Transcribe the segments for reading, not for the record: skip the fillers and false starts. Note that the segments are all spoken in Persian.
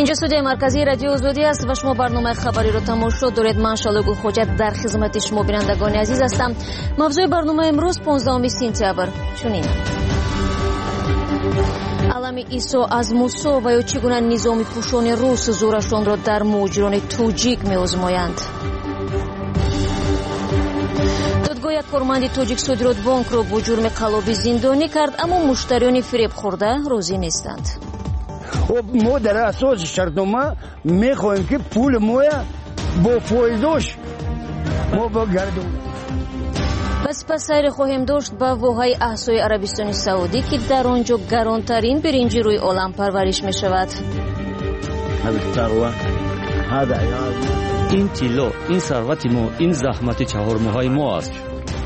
اینجا استودیوی مرکزی رادیو آزادی است و شما برنامه خبری رو تماشا دارید. من شالو گلخوجت در خدمت شما بینندگان عزیز هستم. موضوع برنامه امروز 15 سپتامبر چنین: علم عیسی از موسی و یا چگونه نظام پوشان روس زورشان را در مهاجران توجیک می‌آزمایند. دادگاه یک کارمند توجیک صادرات بانک را با جرم قلابی زندانی کرد، اما مشتریان فریب خورده راضی نیستند. ما در اساس شرطنامه میخواهیم که پول ما با فایده‌اش ما بگردونیم. پس سیر خواهیم داشت به واحه احصای عربستان سعودی که در آنجا گرانترین برنج روی عالم پرورش می شود. این طلا، این ثروت ما، این زحمت 4 ماهه ما است.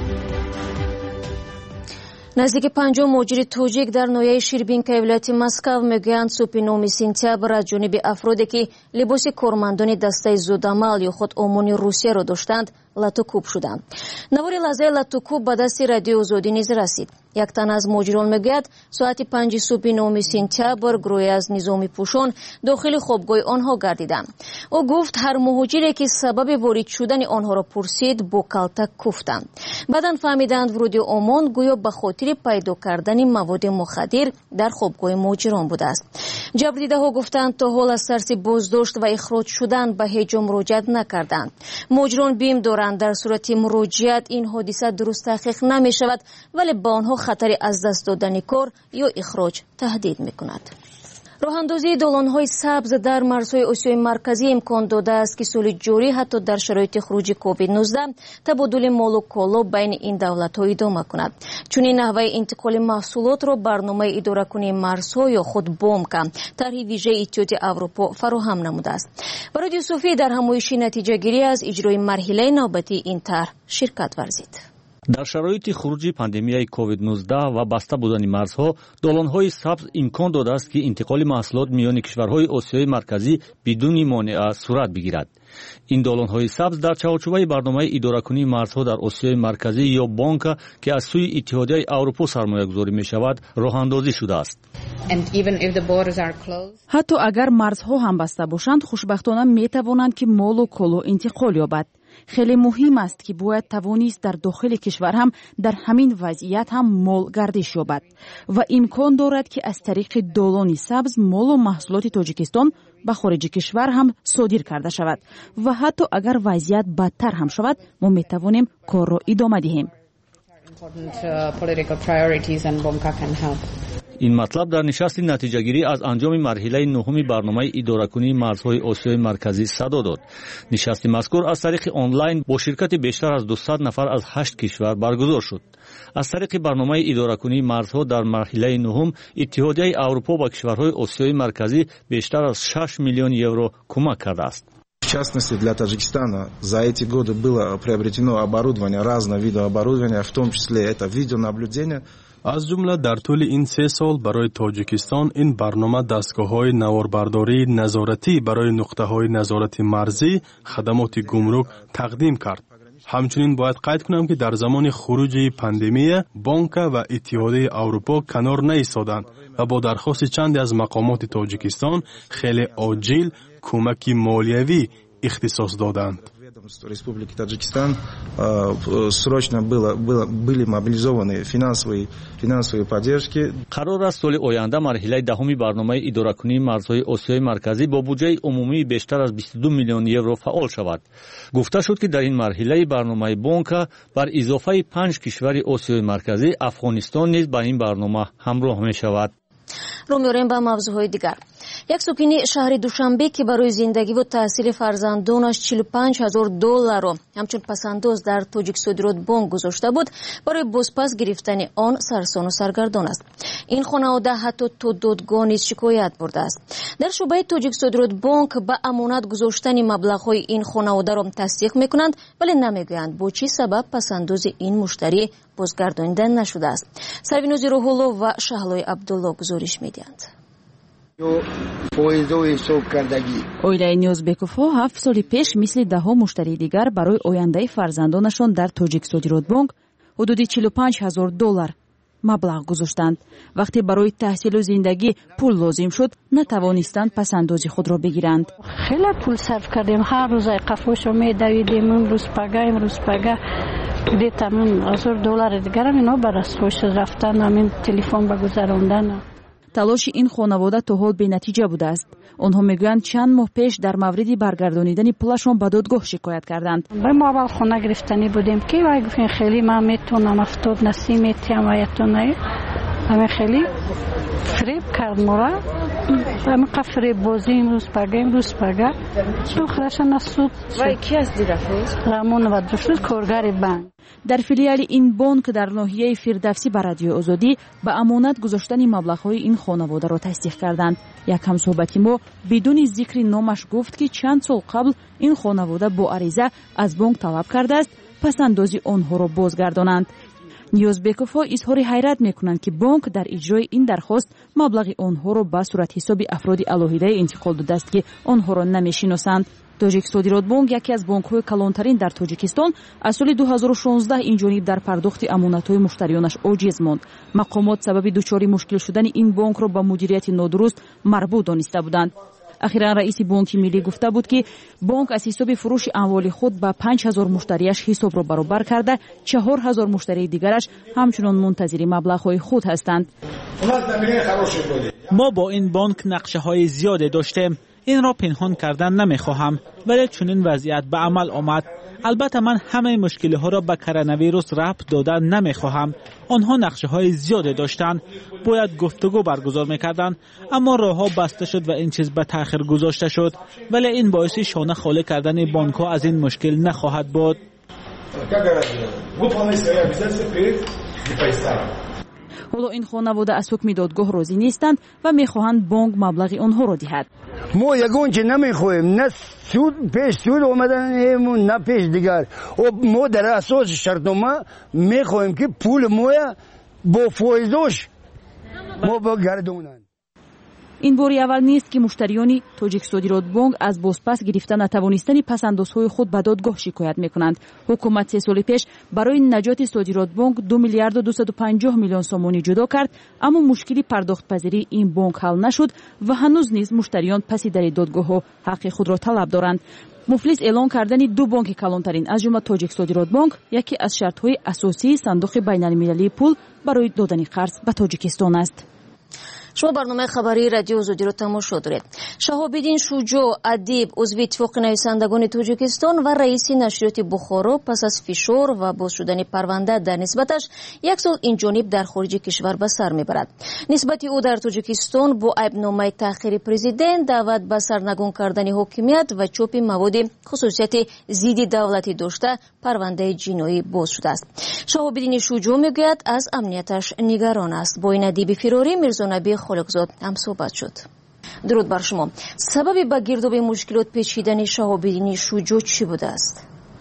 نزدیک 50 مهاجر توجیک در ناحیه شیربینکا ولایت مسکو میگویند صبح 9 سپتامبر از جانب افرادی که لباس کارمندان دسته زودعمل یا خود امانی روسیه را داشتند لاتوکوب شدند. نوار لحظه لاتوکوب به دست رادیو آزادی نیز رسید. یک تن از مهاجران میگوید ساعت 5 صبح 9 سپتامبر گروهی از نظامی پوشان داخل خوابگاه آنها گردیدند. او گفت هر مهاجری که سبب وارد شدن آنها را پرسید با کلتک کوفتند. بعداً فهمیدند ورود عمان گویا به خاطر پیدا کردن مواد مخدر در خوابگاه مهاجران بوده است. جبردیده‌ها گفتند تا حال از ترس بازداشت و اخراج شدن به هیچ جا مراجعت نکردند. مهاجران بیم دارند در صورت مراجعت این حادثه درست تحقیق نمی شود، ولی با آنها خطر از دست دادن کار یا اخراج تهدید می کند. راه اندازی دالان‌های سبز در مرزهای آسیای مرکزی امکان داده است که سال جاری حتی در شرایط خروج کووید 19 تبادل مال و کالا بین این دولت‌ها ادامه کند. چون این نحوه انتقال محصولات را برنامه اداره کنی مرزها یا خود بومکا طرح ویژه اتحادیه اروپا فراهم نموده است. برای یوسفی در همایش نتیجه گیری از اجرای مرحله نوبتی این طرح شرکت ورزید. در شرایط خروج پاندمیای کووید 19 و بسته بودن مرزها، دالان‌های سبز امکان داده است که انتقال محصولات میان کشورهای آسیای مرکزی بدون مانع صورت بگیرد. این دالان‌های سبز در چارچوب برنامه اداره‌کنی مرزها در آسیای مرکزی یا بانک که از سوی اتحادیه اروپا سرمایه‌گذاری می‌شود، راه‌اندازی شده است. حتی اگر مرزها هم بسته باشند، خوشبختانه می‌توانند که مال و کالا انتقال یابد. خیلی مهم است که باید توانست در داخل کشور هم در همین وضعیت هم مال گردش یابد و امکان دارد که از طریق دالان سبز مال و محصولات تاجیکستان به خارج کشور هم صادر کرده شود و حتی اگر وضعیت بدتر هم شود ما می توانیم کار را ادامه دهیم. این مطلب در نشست نتیجه‌گیری از انجام مرحله نهم برنامه اداره‌کنی مرزهای آسیای مرکزی صدا داد. نشست مذکور از طریق آنلاین با شرکت بیشتر از 200 نفر از 8 کشور برگزار شد. از طریق برنامه اداره‌کنی مرزها در مرحله نهم، اتحادیه اروپا با کشورهای آسیای مرکزی بیشتر از 6 میلیون یورو کمک کرده است. В частности, для Таджикистана за эти годы было приобретено оборудование, разного вида оборудования, в том числе это видеонаблюдение. از جمله در طول این 3 سال برای تاجیکستان این برنامه دستگاه‌های نواربرداری نظارتی برای نقطه‌های نظارت مرزی خدمات گمرک تقدیم کرد. همچنین باید قید کنم که در زمان خروج پاندمی بانک و اتحادیه اروپا کنار نایستادند و با درخواست چند از مقامات تاجیکستان خیلی عاجل کمک مالیوی اختصاص دادند. Республики Таджикистан срочно были мобилизованы финансовые поддержки. قرار است سال آینده مرحله دهم برنامه اداره‌کنی مرزهای آسیای مرکزی با بودجه عمومی بیشتر از 22 میلیون یورو فعال شود. گفته شد که در این مرحله برنامه بانک بر اضافه 5 کشور آسیای مرکزی افغانستان نیز با این برنامه همراه می شود. رو می‌ریم به موضوعهای دیگر. یک ساکن شهر دوشنبه که برای زندگی و تحصیل فرزندانش 45,000 دلار را همچون پسنداز در توجیک صادرات بانک گذاشته بود، برای بازپس گرفتن آن سرسان و سرگردان است. این خانواده حتی تا دادگاه نیز شکایت برده است. در شعبه توجیک صادرات بانک به امانت گذاشتن مبلغ‌های این خانواده را تصدیق می‌کنند، ولی نمی‌گویند با چه سبب پسنداز این مشتری بازگردانیده نشده است. سربینوز روح‌الله و شهلای عبدالله گزارش می‌دهند. اویلای نیازبکوف‌ها 7 سال پیش مثل ده‌ها مشتری دیگر برای آینده فرزندانشان در توجیک صادرات بانک حدود 45,000 دلار маблағ гузоштанд. вақте барои таҳсилу зиндагӣ пул лозим шуд, натавонистанд пасандози худро бигиранд. хеле пул сарф кардем, ҳар рӯз қафошо медавидем, имрӯз пага где-то $1000 дигарам ино ба расхош рафтан, амин телефон ба гузарондан. талоши ин хонавода то ҳол бенатиҷа будааст. онҳо мегӯянд чанд моҳ пеш дар мавриди баргардонидани пулашон ба додгоҳ шикоят карданд. ба мо аввал хона гирифтанӣ будем ки вай гуфтем хеле ман метавонам 70 насӣ метиҳам ваятона ами хеле фреб кард мора амиқа фреб бозӣ имрӯз пага охираша на суд. вай ки аст дирафоз рамонова душуд коргари банк. дар филиали ин бонк дар ноҳияи Фирдавсӣ ба Радиои Озодӣ ба амонат гузоштани маблағҳои ин хонаводаро тасдиқ карданд. як ҳамсоҳбати мо бидуни зикри номаш гуфт ки чанд сол қабл ин хонавода бо ариза аз бонк талаб кардааст пасандози онҳоро бозгардонанд. ниёзбековҳо изҳори ҳайрат мекунанд ки бонк дар иҷрои ин дархост маблағи онҳоро ба суратҳисоби афроди алоҳидаи интиқол додааст ки онҳоро намешиносанд. Тоҷиксодиротбонк яке аз бонкҳои калонтарин дар Тоҷикистон аз соли 2016 инҷониб дар пардохти амонатҳои муштариёнаш оҷиз монд. мақомот сабаби дучори мушкил шудани ин бонкро ба мудирияти нодуруст марбут дониста буданд. ахиран раиси бонки миллӣ гуфта буд ки бонк аз ҳисоби фурӯши амволи худ ба 5000 муштарияш ҳисобро баробар карда 4000 муштарии дигараш ҳамчунон мунтазири маблағҳои худ ҳастанд. мо бо ин бонк нақшаҳои зиёде доштем. اینرا پنهان کردن نمیخواهم ولی چنین وضعیت به عمل آمد. البته من همه مشکل ها را به کرونا ربط دادن نمیخواهم. آنها نقشه های زیادی داشتند. باید گفتگو برگزار میکردند اما راه ها بسته شد و این چیز به تأخیر گذاشته شد ولی این باعث شانه خالی کردن بانک ها از این مشکل نخواهد بود. ҳоло ин хонавода аз ҳукми додгоҳ розӣ нестанд ва мехоҳанд бонк маблағи онҳоро диҳад. мо ягон чи намехоҳем, на суд пеш суд омаданему, на пеш дигар. мо дар асоси шартнома мехоҳем ки пули моя бо фоизош мо багардонанд. ин бори аввал нест ки муштариёни Тоҷиксодиротбонк аз бозпас гирифта натавонистани пасандозҳои худ ба додгоҳ шикоят мекунанд. ҳукумат 3 соли пеш барои наҷоти Содиротбонк 2 миллиард و 250 миллион сомонӣ ҷудо кард, аммо мушкили пардохтпазирии ин бонк ҳал нашуд ва ҳанӯз низ муштариён паси дари додгоҳҳо ҳаққи худро талаб доранд. муфлис эълон кардани ду бонки калонтарин аз ҷумла Тоҷиксодиротбонк яке аз шартҳои асосии сандуқи байналмилалии пул барои додани қарз ба Тоҷикистон аст. шумо барномаи хабарии радиои Озодиро тамошо доред. Шаҳобиддин Шуҷо, адиб, узви иттифоқи нависандагони Тоҷикистон ва раиси нашриёти Бухоро пас аз фишор ва боз шудани парванда дар нисбаташ як сол инҷониб дар хориҷи кишвар ба сар мебарад. нисбати ӯ дар Тоҷикистон бо айбномаи таъхири президент, даъват ба сарнагун кардани ҳокимият ва чопи маводи хусусияти зидди давлатӣ дошта парвандаи ҷиноӣ боз шудааст. Шаҳобиддини Шуҷо мегӯяд аз амнияташ нигарон аст. бо ин адиби фирорӣ Мирзонаби Холиқзод ҳам суҳбат шуд. дуруд бар шумо. сабаби ба гирдоби мушкилот печидани Шаҳобиддини Шуҷо чӣ будааст?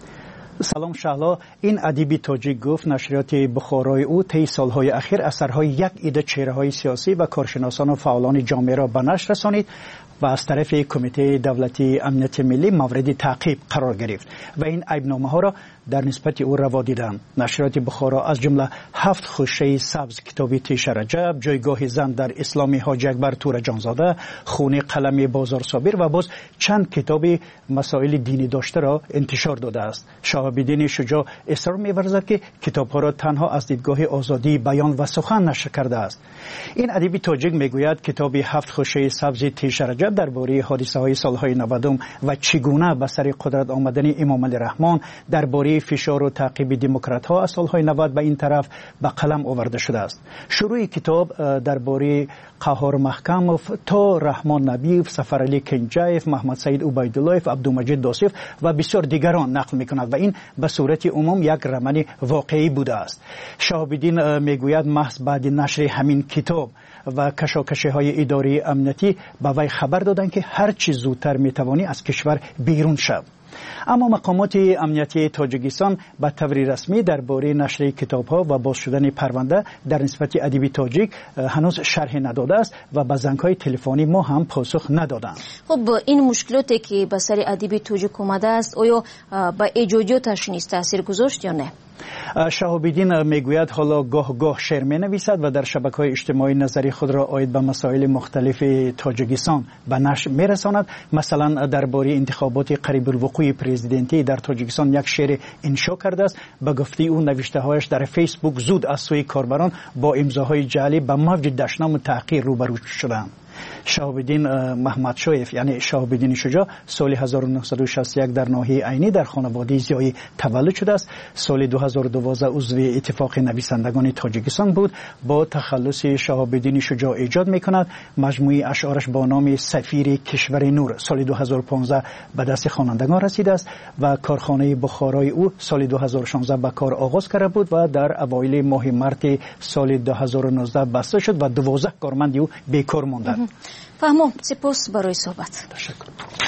салом шаҳло. ин адиби тоҷик гуфт нашриёти Бухорои ӯ таи солҳои ахир асарҳои як ида чеҳраҳои сиёсӣ ва коршиносону фаъолони ҷомеаро ба нашр расонид و از طرف کمیته دولتی امنیت ملی مورد تعقیب قرار گرفت و این عیبنامه‌ها را در نسبت او روا دیدند. نشریات بخارا از جمله 7 خوشه سبز کتابی تیشه رجب، جایگاه زن در اسلامی حاجی اکبر تور جانزاده، خونه قلمی بازار صابر و باز چند کتاب مسائل دینی داشته را انتشار داده است. شهاب‌الدین شجاع اصرار می‌ورزد که کتاب‌ها را تنها از دیدگاه آزادی بیان و سخن نشر کرده است. این ادیب تاجیک میگوید کتاب 7 خوشه سبز تیشه رجب درباره حادثه‌های سال‌های 90 و چگونه به سر قدرت آمدن امام علی رحمان، درباره فشار و تعقیب دموکرات‌ها از سال‌های 90 به این طرف به قلم آورده شده است. شروع کتاب درباره قهار محکموف تا رحمان نبیف، سفرعلی کنجایف، محمد سعید عبیداللهف، عبدالمجید داصف و بسیار دیگران نقل می‌کند و این به صورت عموم یک رمان واقعی بوده است. شهاب‌الدین میگوید محض بعد نشر همین کتاب و کشاکشی‌های اداری امنیتی به وی خبر دادند که هر چه زودتر می‌توانی از کشور بیرون شود. اما مقامات امنیتی تاجیکستان به طور رسمی درباره نشر کتاب‌ها و باز شدن پرونده در نسبت ادیب تاجیک هنوز شرح نداده است و به زنگ‌های تلفنی ما هم پاسخ ندادند. خب این مشکلاتی که به سر ادیب تاجیک اومده است آیا به ایجادیاتش نیز تاثیر گذاشت یا نه؟ شهاب‌الدین میگوید حالا گاه شعر می‌نویسد و در شبکه‌های اجتماعی نظری خود را عاید به مسائل مختلف تاجیکستان به نشر می‌رساند. مثلا درباره انتخابات قریب الوقوع پرزیدنتی در تاجیکستان یک شعر انشا کرده است. به گفته او نوشته‌هایش در فیسبوک زود از سوی کاربران با امضاهای جعلی به موج دشنام و تحقیر روبرو شدند. شهاب‌الدین محمد شایف یعنی شهاب‌الدین شجاع سال 1961 در ناحیه عینی در خانواده زیایی تولد شده است. سال 2012 عضو اتفاق نویسندگان تاجیکستان بود. با تخلص شهاب‌الدین شجاع ایجاد می‌کند. مجموعه اشعارش با نام سفیر کشور نور سال 2015 به دست خوانندگان رسیده است و کارخانه بخارای او سال 2016 به کار آغاز کرده بود و در اوایل ماه مارس سال 2019 بسته شد و 12 کارمند او بیکار ماندند. فهمو سپاس برای صحبت. تشکر.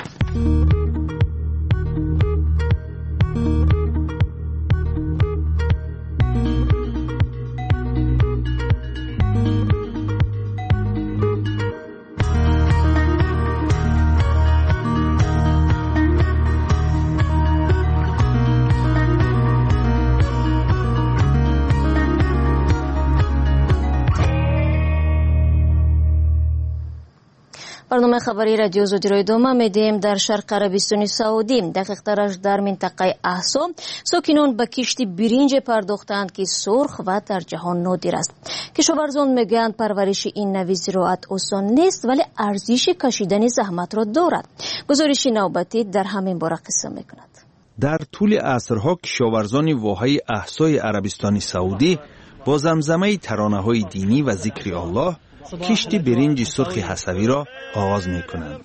برنامه خبری رادیو زودی رو ادامه میدیم. در شرق عربستان سعودی دقیق‌ترش در منطقه احسا ساکنان به کشتی برنج پرداختند که سرخ و در جهان نادر است. کشاورزان میگویند پرورش این نوع زراعت آسان نیست ولی ارزش کشیدن زحمت را دارد. گزارش نوبتی در همین باره قصه میکند. در طول عصرها کشاورزان واحه احسای عربستان سعودی با زمزمه ترانه‌های دینی و ذکر الله کشتی برنج سرخ حسوی را آغاز می کنند.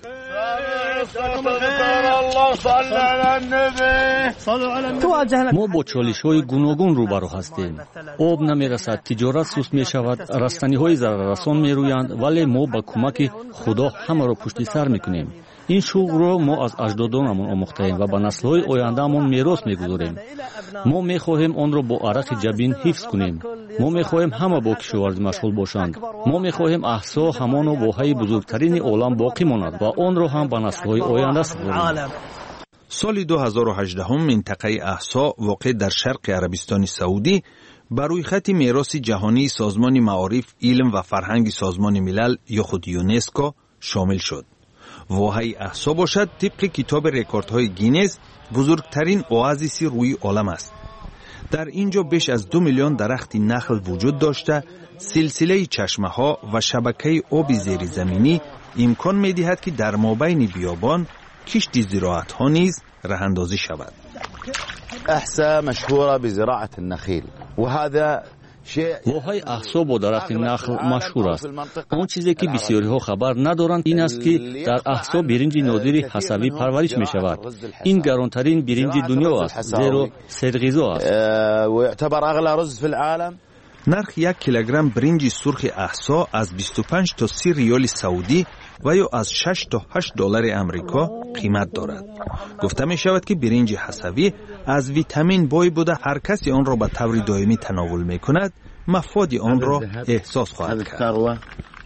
ما با چالش‌های گوناگون روبرو هستیم. آب نمی‌رسد، تجارت سست می‌شود، رستنی‌های ضرررسان می‌رویند ولی ما با کمک خدا همه را پشت سر می‌کنیم. این شغل را ما از اجدادانمان آموخته‌ایم و به نسل‌های آینده‌مان میراث می‌گذاریم. ما می‌خواهیم آن را با عرق جبین حفظ کنیم. ما می‌خواهیم همه با کشاورزی مشغول باشند. ما می‌خواهیم احسا همان واحه بزرگترین عالم باقی ماند و آن را هم به نسل‌های آینده سپاریم. سال 2018 منطقه احسا واقع در شرق عربستان سعودی بر روی خط میراث جهانی سازمان معارف، علم و فرهنگ سازمان ملل یا خود یونسکو شامل شد. واحه احسا باشد طبق کتاب رکوردهای گینز بزرگترین اوازیسی روی عالم است. در اینجا بیش از 2 میلیون درخت نخل وجود داشته سلسله چشمه ها و شبکه آب زیر زمینی امکان می دهد که در مابین بیابان کشت زراعت ها نیز راه اندازی شود. احسا مشهوره بزراعه النخیل و هذا واحه احسا با درخت نخل مشهور است. آن چیزی که بسیاری ها خبر ندارند این است که در احسا برنج نادر حسوی پرورش می شود. این گرانترین برنج دنیا است زیرا سرغذا است و یعتبر اغلی رز فی العالم. نرخ 1 کیلوگرم برنج سرخ احسا از 25 تا 30 ریال سعودی و یا از 6 تا 8 دلار امریکا قیمت دارد. گفته می شود که برنج حسوی از ویتامین بای بوده هر کسی آن را به طور دائمی تناول می کند مفاد آن را احساس خواهد کرد.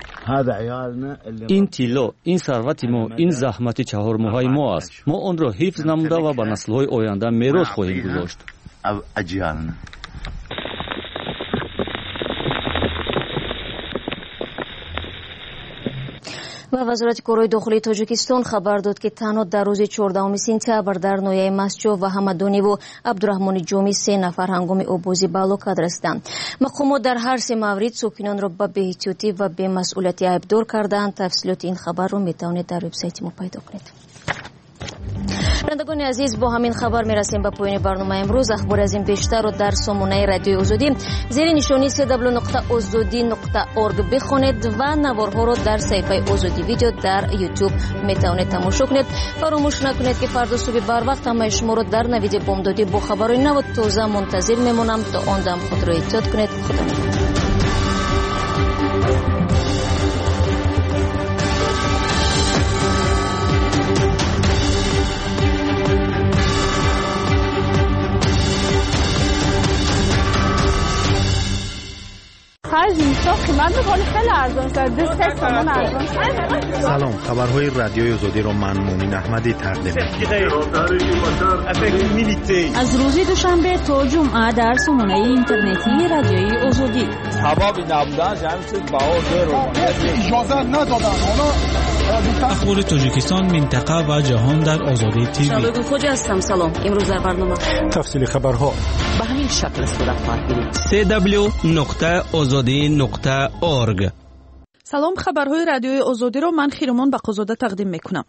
این طلا، این ثروت ما، این زحمت 4 ماهه ما است. ما آن را حفظ نموده و به نسل‌های آینده میراث خواهیم گذاشت. و وزارت کارهای داخلی تاجیکستان خبر داد که تنها در روز 14 سپتامبر در ناحیه مسجد و حمدانی و عبدالرحمن جومی 3 نفر هنگام آبازی به هلاکت رسیدند. مقامات در هر 3 مورد ساکنان را به بی‌احتیاطی و بی‌مسئولیتی ایبدار کردند. تفصیلات این خبر را میتوانید در وبسایت ما پیدا کنید. شنوندگان عزیز، با همین خبر میرسیم به پایان برنامه امروز. اخبار از این بیشتر رو در سامانه رادیو آزادی زیر نشانی www.azadi.org بخونید و نوارها رو در صفحه آزادی ویدیو در یوتیوب میتوانید تماشا کنید. فراموش نکنید که فردا صبح بر وقت همه شما رو در نوید بامدادی با خبرهای نو و تازه منتظر میمونم. تا آن دم خود را احتیاط کنید. خدا نگهدار. از اینستا قیمت ولی خیلی ارزان شده. 3 تومن ارزان شده. سلام، خبرهای رادیوی آزادی را من مومن احمدی تقدیم می‌کنم. از روز دوشنبه تا جمعه در سامانه اینترنتی رادیوی آزادی. هوایی نبودن جمعیت باور رو اجازه ندادن. اخبار تاجیکستان، منطقه و جهان در آزادی تیوی. شباب خوش هستم. سلام. امروز در برنامه تفصیل خبرها به همین شکل صورت خواهد گرفت. www.azadi.org. سلام، خبرهای رادیوی آزادی را من خیرمان بقازاده تقدیم میکنم.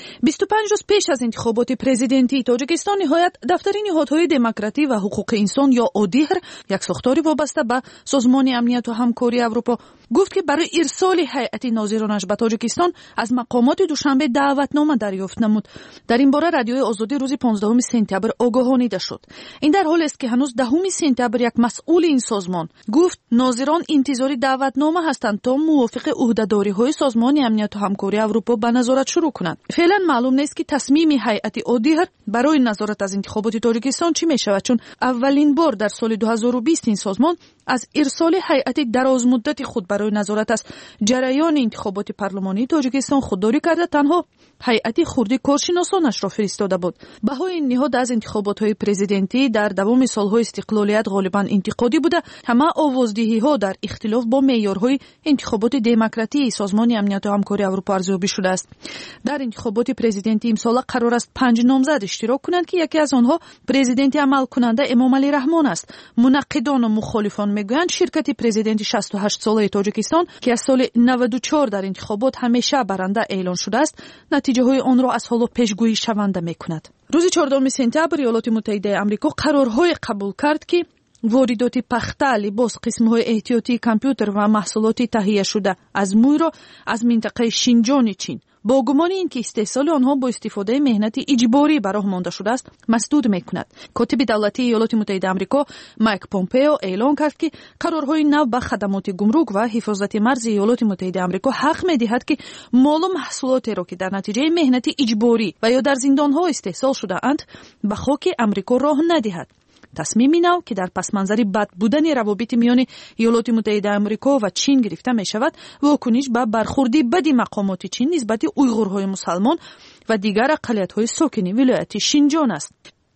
25 روز پیش از انتخابات پرزیدنتی تاجیکستان نهایت دفتر نهادهای دموکراتی و حقوق انسان یا اودیهر یک ساختاری وابسته به سازمان امنیت و همکاری اروپا گفت که برای ارسال هیئت ناظرانش به تاجیکستان از مقامات دوشنبه دعوتنامه دریافت نمود. در این باره رادیوی آزادی روز 15 سپتامبر آگاهانیده شد. این در حالی است که هنوز 10 سپتامبر یک مسئول این سازمان گفت ناظران انتظاری دعوتنامه هستند تا موافق عهده‌داری‌های سازمان امنیت و همکاری اروپا به نظارت شروع کنند. فعلا معلوم نیست که تصمیم هیئت اودیهر برای نظارت از انتخابات تاجیکستان چی می‌شود، چون اولین بار در سال 2020 این سازمان از ارسال هیئت درازمدت خود برای نظارت از جریان انتخابات پارلمانی تاجیکستان خودداری کرده. تنها هیئت خردی کارشناسانش را فرستاده بود. بهای این نهاد از انتخابات‌های پرزیدنتی در دوام سال‌های استقلالیت غالباً انتقادی بوده. همه آوازدهی‌ها در اختلاف با معیارهای انتخابات دموکراتی سازمان امنیت و همکاری اروپا ارزیابی شده است. در انتخابات پرزیدنتی امسال قرار است 5 نامزد اشتراک کنند که یکی از آنها پرزیدنت عمل کننده امام علی رحمان است. منقدان و مخالفان میگویند شرکت پرزیدنت 68 ساله تاجیکستان که از سال 94 در انتخابات همیشه برنده اعلان شده است، نتیجه های آن را از حالا پیشگویی شونده میکند. روز 14 سپتامبر ایالات متحده آمریکا قرارهای قبول کرد که واردات پخته، لباس، قسم‌های احتیاطی کامپیوتر و محصولات تهیه شده از موی را از منطقه شینجان چین با گمان اینکه استحصال آنها با استفاده مهنت اجباری براه مانده شده است مسدود میکند. کاتب دولتی ایالات متحده آمریکا مایک پومپئو اعلام کرد که قرارهای نو به خدمات گمرک و حفاظت مرز ایالات متحده آمریکا حق میدهد که مال و محصولاتی را که در نتیجه مهنت اجباری و یا در زندانها استحصال شده اند به خاک آمریکا راه ندهد. تصمیم نو که در پس منظر بد بودن روابط میان ایالات متحده آمریکا و چین گرفته می شود واکنش به برخوردی بدی مقامات چین نسبت اویغورهای مسلمان و دیگر اقلیت‌های ساکن ولایت شینجان است.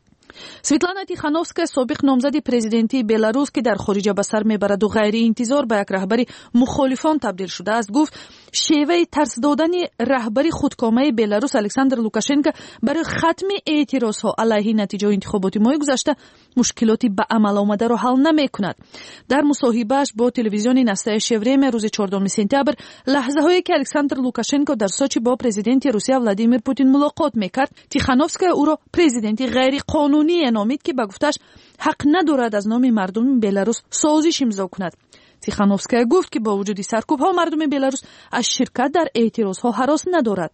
سویتلانا تیخانوفسکا سابق نامزد پرزیدنتی بلاروس که در خارج به سر میبرد و غیر انتظار به یک رهبر مخالفان تبدیل شده است گفت شیوه ترس دادن رهبر خودکامه بلاروس الکساندر لوکاشنکو برای ختم اعتراضها علیه نتیجه انتخابات ماه گذشته مشکلاتی به عمل آمده را حل نمیکند. در مصاحبه‌اش با تلویزیون نسته شوریم روز 14 سپتامبر لحظه هایی که الکساندر لوکاشنکو در سوچی با پرزیدنت روسیه ولادیمیر پوتین ملاقات میکرد تیخانوفسکا او را پرزیدنت غیر قانونی نامید که به گفتش حق ندارد از نام مردم بلاروس سازش امضا کند. تیخانوفسکا گفت که با وجود سرکوب‌ها مردم بلاروس از شرکت در اعتراض‌ها هراس ندارد.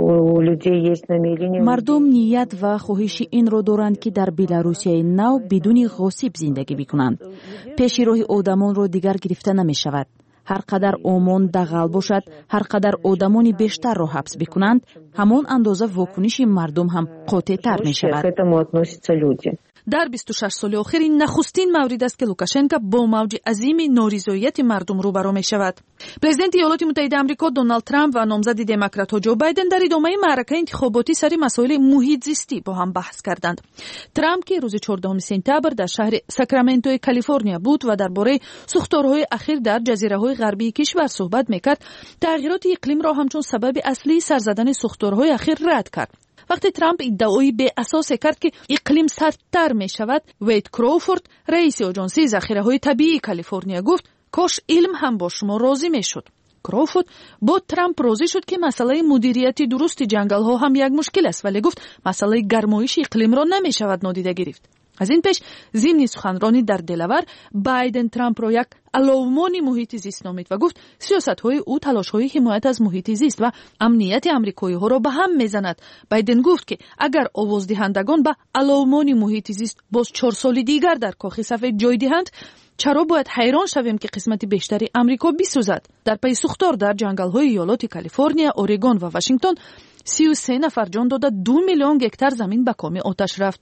مردم نیت و خواهش این را دارند که در بلاروسیای نو بدون غصب زندگی بکنند. پیش راه آدمان را دیگر گرفته نمی شود. هر قدر آمان دغل باشد، هر قدر آدمانی بیشتر را حبس بکنند، همان اندازه واکنش مردم هم قاطع تر می شود. در 26 سال آخر این نخستین مورد است که لوکاشنکو با موج عظیم نارضایتی مردم روبرو می شود. پرزیدنت ایالات متحده آمریکا دونالد ترامپ و نامزد دموکرات‌ها جو بایدن در ادامه معرکه انتخاباتی سر مسائل محیط زیستی با هم بحث کردند. ترامپ که روز 14 سپتامبر در شهر ساکرامنتو کالیفرنیا بود و درباره سوختارهای اخیر در جزیره‌های غربی کشور صحبت می‌کرد، تغییرات اقلیم را همچون سبب اصلی سر زدن سوختارهای اخیر رد کرد. وقتی ترامپ ادعای به اساس کرد که اقلیم سردتر می شود، وید کروفورد رئیس آژانس ذخیره‌های طبیعی کالیفرنیا گفت کاش علم هم با شما راضی می شد. کروفورد با ترامپ راضی شد که مسئله مدیریت درست جنگل‌ها هم یک مشکل است، ولی گفت مسئله گرمایش اقلیم را نمی شود نادیده گرفت. از این پیش ضمن سخنرانی در دلاور بایدن ترامپ را یک علومان محیط زیست نامید و گفت سیاست‌های او تلاش‌های حمایت از محیط زیست و امنیت آمریکایی‌ها را به هم می‌زند. بایدن گفت که اگر آوازدهندگان به علومان محیط زیست باز 4 سال دیگر در کاخ سفید جای دهند، چرا باید حیران شویم که قسمت بیشتری آمریکا بسوزد؟ در پی سوختار در جنگل‌های ایالات کالیفرنیا، اورگون و واشنگتن 33 نفر جان داده 2 میلیون هکتار زمین به کام آتش رفت.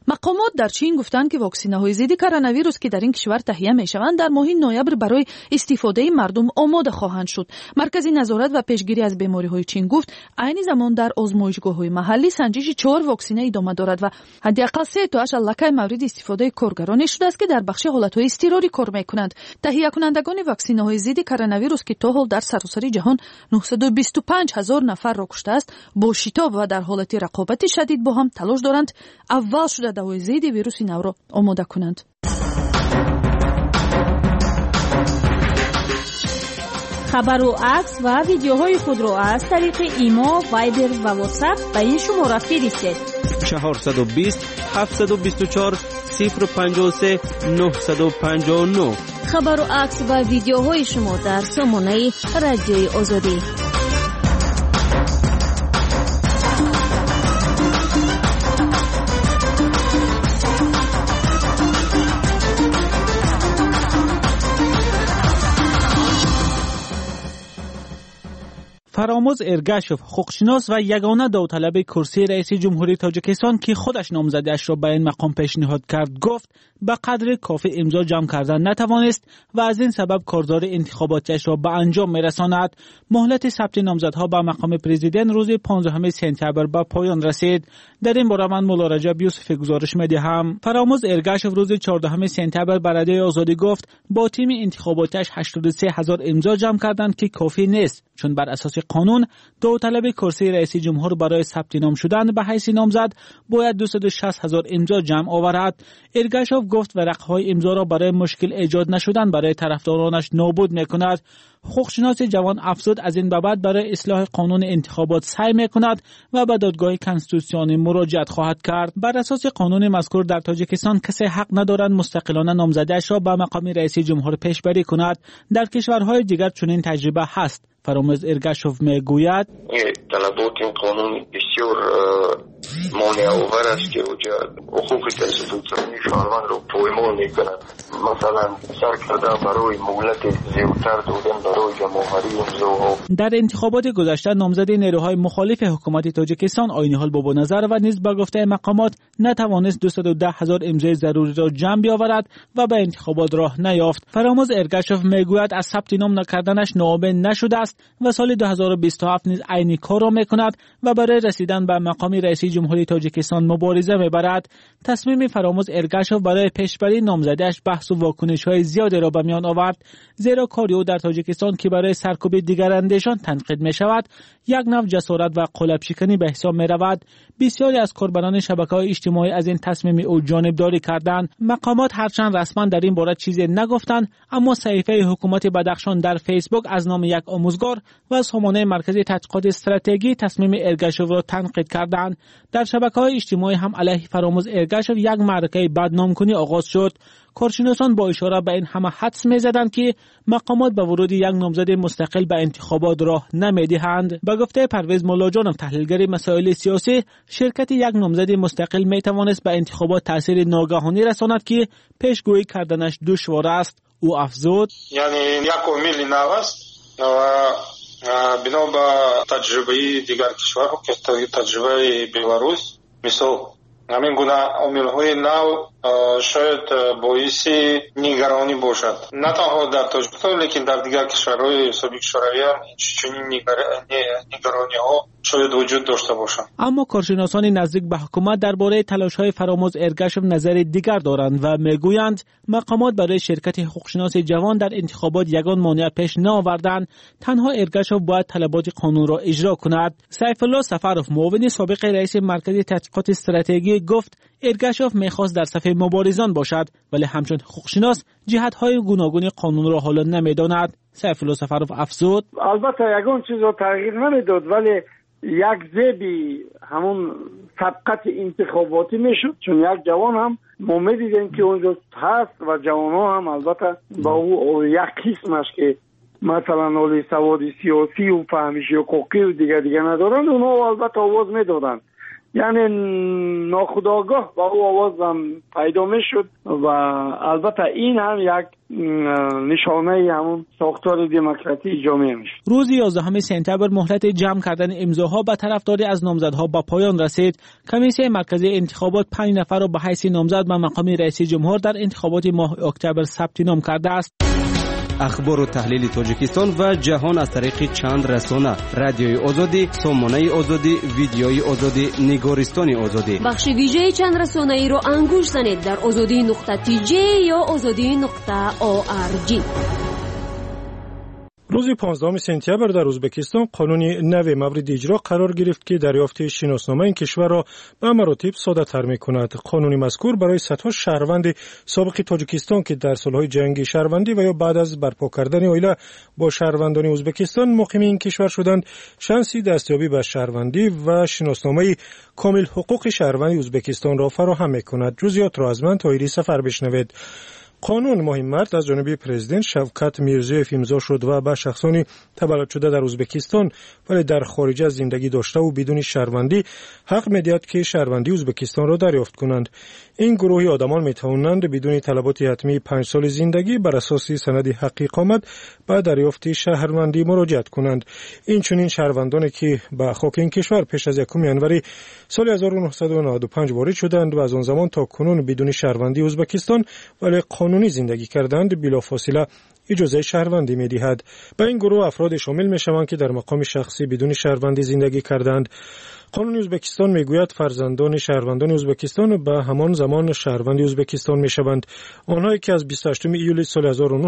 مقامات در چین گفتند که واکسین‌های ضد کرونا ویروس که در این کشور تهیه می‌شوند در ماه نوامبر برای استفاده مردم آماده خواهند شد. مرکز نظارت و پیشگیری از بیماری‌های چین گفت عین زمان در آزمایشگاه‌های محلی سنجش 4 واکسینه ادامه دارد و حداقل 3 تاش لکه مورد استفاده کارگران شده است که در بخش حالت‌های اضطراری کار می‌کنند. تهیه کنندگان واکسین‌های ضد کرونا ویروس که تا حال در سراسر جهان 925,000 نفر را کشته است، با شتاب و در حالت رقابت شدید با هم تلاش دارند اول شده دوای ضد ویروس نو را آماده کنند. خبر و عکس و ویدیوهای خود را از طریق ایما، وایبر و واتساپ به این شماره فرستید: 420 724 053 959. خبر و عکس و ویدیوهای شما در سامانه رادیوی آزادی. فراموز ارگاشوف، حقوقشناس و یگانه داوطلب کرسی رئیس جمهوری تاجیکستان که خودش نامزدیش را به این مقام پیشنهاد کرد، گفت به قدر کافی امضا جمع کردن نتوانست و از این سبب کارزار انتخاباتیش را به انجام میرساند. مهلت ثبت نامزدها به مقام پرزیدنت روز 15 سپتامبر به پایان رسید. در این باره من مولا رجب یوسفی گزارش میدهم. فراموز ارگاشوف روز 14 سپتامبر به رادیوی آزادی گفت با تیم انتخاباتیش 83,000 امضا جمع کردند که کافی نیست، چون بر اساس قانون داوطلب کرسی رئیس جمهور برای ثبت نام شدن به حیث نامزد باید 260,000 امضا جمع آورد. ارگاشوف گفت ورقه‌های امضا را برای مشکل ایجاد نشدن برای طرفدارانش نابود می‌کند. حقوقشناس جوان افزود از این بابت برای اصلاح قانون انتخابات سعی می‌کند و به دادگاه کنستیتوسیونی مراجعت خواهد کرد. بر اساس قانون مذکور در تاجیکستان کسی حق ندارد مستقلانه نامزدش را به مقام رئیس جمهور پیشبری کند. در کشورهای دیگر چنین تجربه هست. فراموز ارگاشوف میگوید طلبات این قانون بسیار مانع‌آور است که حقوق کنستیتوسیونی شهروند را پایمال می‌کند. مثلا سر کردن برای مهلت زیادتر دادن برای جمع‌آوری امضاها. در انتخابات گذشته نامزد نیروهای مخالف حکومت تاجیکستان آینی‌حال بابانظر و نیز به گفته مقامات نتوانست 210,000 امضای ضروری را جمع بیاورد و به انتخابات راه نیافت. فراموز ارگاشوف میگوید از ثبت نام نکردنش ناامید نشده است و سال 2027 نیز عین کار را میکند و برای رسیدن به مقام رئیس جمهوری تاجیکستان مبارزه میبرد. تصمیم فراموز ارگاشوف برای پیشبری نامزدیش بحث و واکنش‌های زیادی را به میان آورد، زیرا کاری او در تاجیکستان که برای سرکوب دیگر اندیشان تنقید میشود یک نوع جسارت و قلب شکنی به حساب میرود. بسیاری از کاربران شبکه‌های اجتماعی از این تصمیم او جانبداری کردند. مقامات هرچند رسما در این باره چیزی نگفتند، اما صحیفه حکومت بدخشان در فیسبوک از نام یک آموزگار و سامانه مرکزی تحقیقات استراتژی تصمیم ارگاشوف را تنقید کردند. در شبکه‌های اجتماعی هم علیه فراموز ارگاشوف یک معرکه بدنامکنی آغاز شد. کارشناسان با اشاره به این همه حدس می‌زدند که مقامات به ورود یک نامزد مستقل به انتخابات راه نمی‌دهند. به گفته پرویز مولاجانov تحلیلگر مسائل سیاسی، شرکت یک نامزد مستقل می‌توانست به انتخابات تاثیر ناگهانی رساند که پیشگویی کردنش دشوار است. او افزود: یعنی یک عامل نو است و بنا به تجربه دیگر کشورها که تجربه بلاروس مثال همین گونه عامل‌های نو شاید باعث نگرانی باشد، نه تنها در تاجیکستان لیکن در دیگر کشورهای سابق شوروی هم چنین نگرانی‌ها شاید وجود داشته باشند. اما کارشناسان نزدیک به حکومت درباره تلاش‌های فراموز ارگاشوف نظر دیگر دارند و میگویند مقامات برای شرکت حقوقشناس جوان در انتخابات یگان مانع پیش نآوردند، تنها ارگاشوف باید طلبات قانون را اجرا کند. سیف الله سفروف، معاون سابق رئیس مرکز تحقیقات استراتژی، گفت ارگاشوف می‌خواست در صف مبارزان باشد، ولی همچون حقوقشناس جهت‌های گوناگون قانون را حالا نمی‌داند. سیف الله سفروف افزود: البته یگان چیز را تغییر نمی‌داد، ولی یک زیبی همون سبقت انتخاباتی میشد، چون یک جوان هم ما می‌دیدیم که اونجا هست و جوان‌ها هم البته با او یک قسمش که مثلا اولی سواد سیاسی و فهمیش حقوقی و دیگه ندارند، اونها البته آواز میدادند. یعنی ناخودآگاه با او آواز هم پیدا میشد و البته این هم یک نشانه همون ساختار دموکراسی جامعه میشد. روز 11 سپتامبر مهلت جمع کردن امضاها به طرفداری از نامزدها به پایان رسید. کمیسیون مرکزی انتخابات 5 نفر را به حیث نامزد به مقام رئیس جمهور در انتخابات ماه اکتبر ثبت نام کرده است. اخبار و تحلیل تاجیکستان و جهان از طریق چند رسانه: رادیوی آزادی، سامانه آزادی، ویدیوی آزادی، نگارستان آزادی. بخش ویژه چند رسانه ای را انگوش زنید در azadi.tj یا azadi.org. روز 15 سپتامبر در ازبکستان قانون نو مورد اجرا قرار گرفت که دریافت شناسنامه این کشور را به مراتب ساده تر می کند. قانون مذکور برای صدها شهروند سابق تاجیکستان که در سالهای جنگ شهروندی و یا بعد از برپا کردن اویله با شهروندان ازبکستان مقیم این کشور شدند، شانسی دستیابی به شهروندی و شناسنامه کامل حقوق شهروند ازبکستان را فراهم می کند. جزئیات را از من طاهری سفر بشنوید. قانون مهم مرد از جانب پرزیدنت شوکت میرزیوف امضا شد و به شخصانی تولد شده در ازبکستان ولی در خارج از زندگی داشته و بدون شهروندی حق می‌دهد که شهروندی ازبکستان را دریافت کنند. این گروهی آدمان می‌توانند بدون طلبات حتمی 5 سال زندگی بر اساس سند حق اقامت به دریافت شهروندی مراجعت کنند. این چنین شهروندانی که به خاک این کشور پیش از 1 ژانویه سال 1995 وارد شدند و از آن زمان تا کنون بدون شهروندی ازبکستان ولی قانونی زندگی کردند، بلافاصله اجازه شهروندی می‌دهد. به این گروه افراد شامل می‌شوند که در مقام شخصی بدون شهروندی زندگی کردند. قانون ازبکستان میگوید فرزندان شهروندان ازبکستان به همان زمان شهروند ازبکستان میشوند. آنهایی که از 28 ایول سال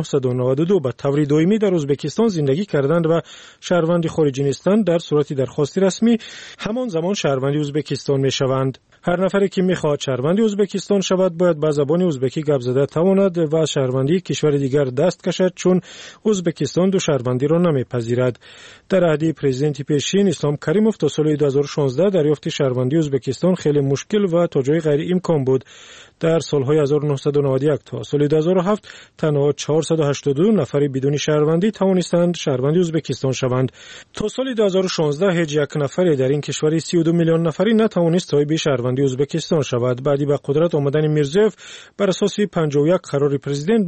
1992 به طور دائمی در ازبکستان زندگی کردند و شهروند خارجی نیستند، در صورت درخواست رسمی همان زمان شهروند ازبکستان میشوند. هر نفری که میخواهد شهروند ازبکستان شود باید به زبان ازبکی گپ زده تواند و شهروندی کشور دیگر دست کشد، چون ازبکستان دو شهروندی را نمیپذیرد. در عهد پرزیدنت پیشین اسلام کریموف تا سال 2016 دریافت شهروندی ازبکستان خیلی مشکل و تا جای غیر امکان بود. در سالهای 1991 تا سال 2007 تنها 482 نفر بدون شهروندی توانستند شهروند ازبکستان شوند. تا سال 2016 هیچ یک نفری در این کشور 32 میلیون نفری نتوانست صاحب شهروندی ازبکستان شود. بعدی به قدرت آمدن میرزیوف بر اساس 51 قرار پرزیدنت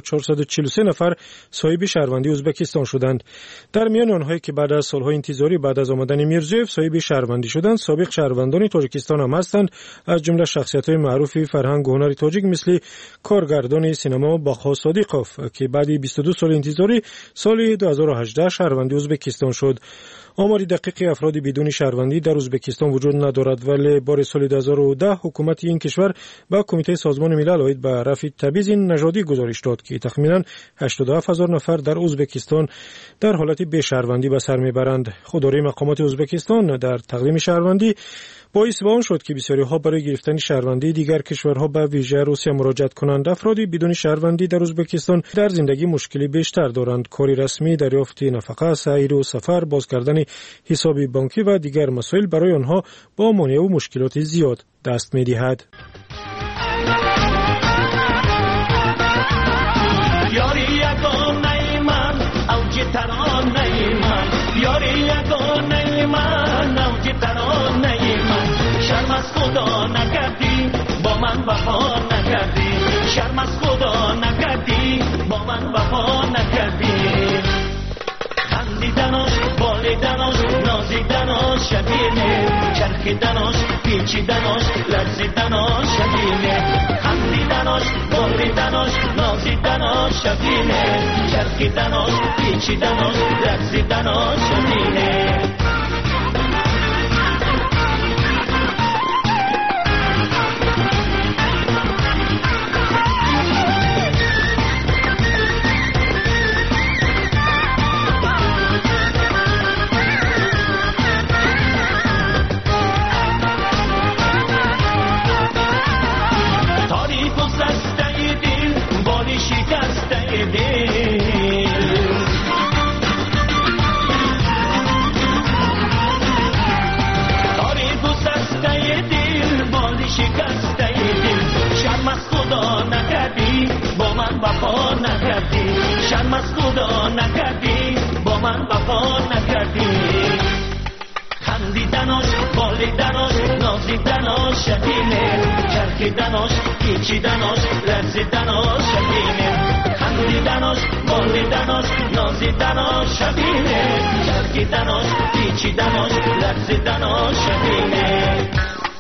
9443 نفر صاحب شهروندی ازبکستان شدند. در میان آنهایی که بعد از سالهای انتظاری بعد از آمدن میرزیوف صاحب شهروندی شدند، سابق شهروندان تاجیکستان هم هستند، از جمله شخصیت‌های معروف فرهنگ و هنر تاجیک مثل کارگردان سینما باخا صادقوف که بعد 22 سال انتظاری سال 2018 شهروندی ازبکستان شد. آمار دقیق افراد بدون شهروندی در ازبکستان وجود ندارد، ولی بار سال 2010 حکومت این کشور با کمیته سازمان ملل عاید به رفع تبعیض نژادی گزارش داد که تخمینا 87000 نفر در ازبکستان در حالت بی شهروندی به سر میبرند. خودداری مقامات ازبکستان در تقدیم شهروندی باعث آن شد که بسیاری ها برای گرفتن شهروندی دیگر کشورها به ویژه روسیه مراجعت کنند. افرادی بدون شهروندی در ازبکستان در زندگی مشکلی بیشتر دارند. کاری رسمی، دریافت نفقه، سیر و سفر، باز کردن حساب بانکی و دیگر مسائل برای آنها با مانع و مشکلات زیاد دست می‌دهد. خدا نکردی با من وفا نکردی، شرم از خدا نکردی با من وفا نکردی. خندیدناش، بالیدناش، نازیدناش شبیه، چرخیدناش، پیچیدناش، لرزیدناش شبیه. خندیدناش، بالیدناش، نازیدناش شبیه، چرخیدناش، پیچیدناش، لرزیدناش شبیه. وفا نکردی، شرم از خدا نکردی با من وفا نکردی. خندیدناش، بالیدناش، شبینه چرخیدناش پیچیدناش لرزیدناش شبینه خندیدناش بالیدناش نازیدناش شبینه چرخیدناش پیچیدناش لرزیدناش شبینه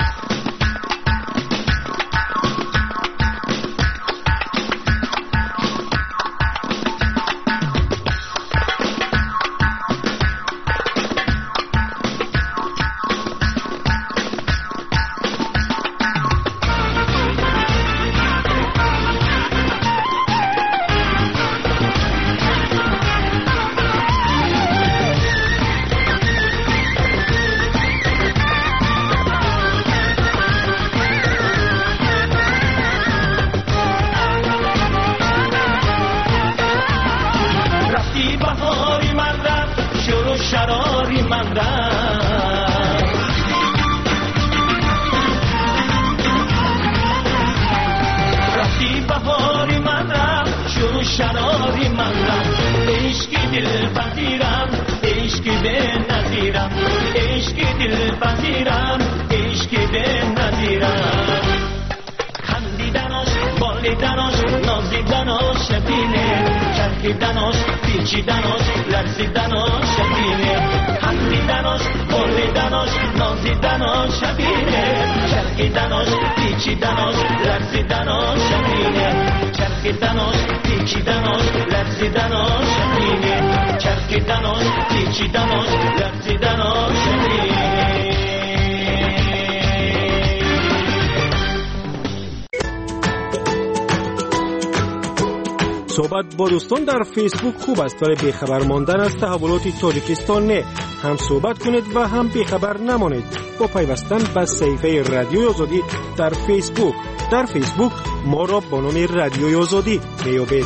صحبت با دوستان در فیسبوک خوب است ولی بیخبر ماندن از تحولات تاجیکستان نه. هم صحبت کنید و هم بیخبر نمانید با پیوستن به صفحه رادیوی آزادی در فیسبوک. در فیسبوک ما را با نام رادیوی آزادی میابید.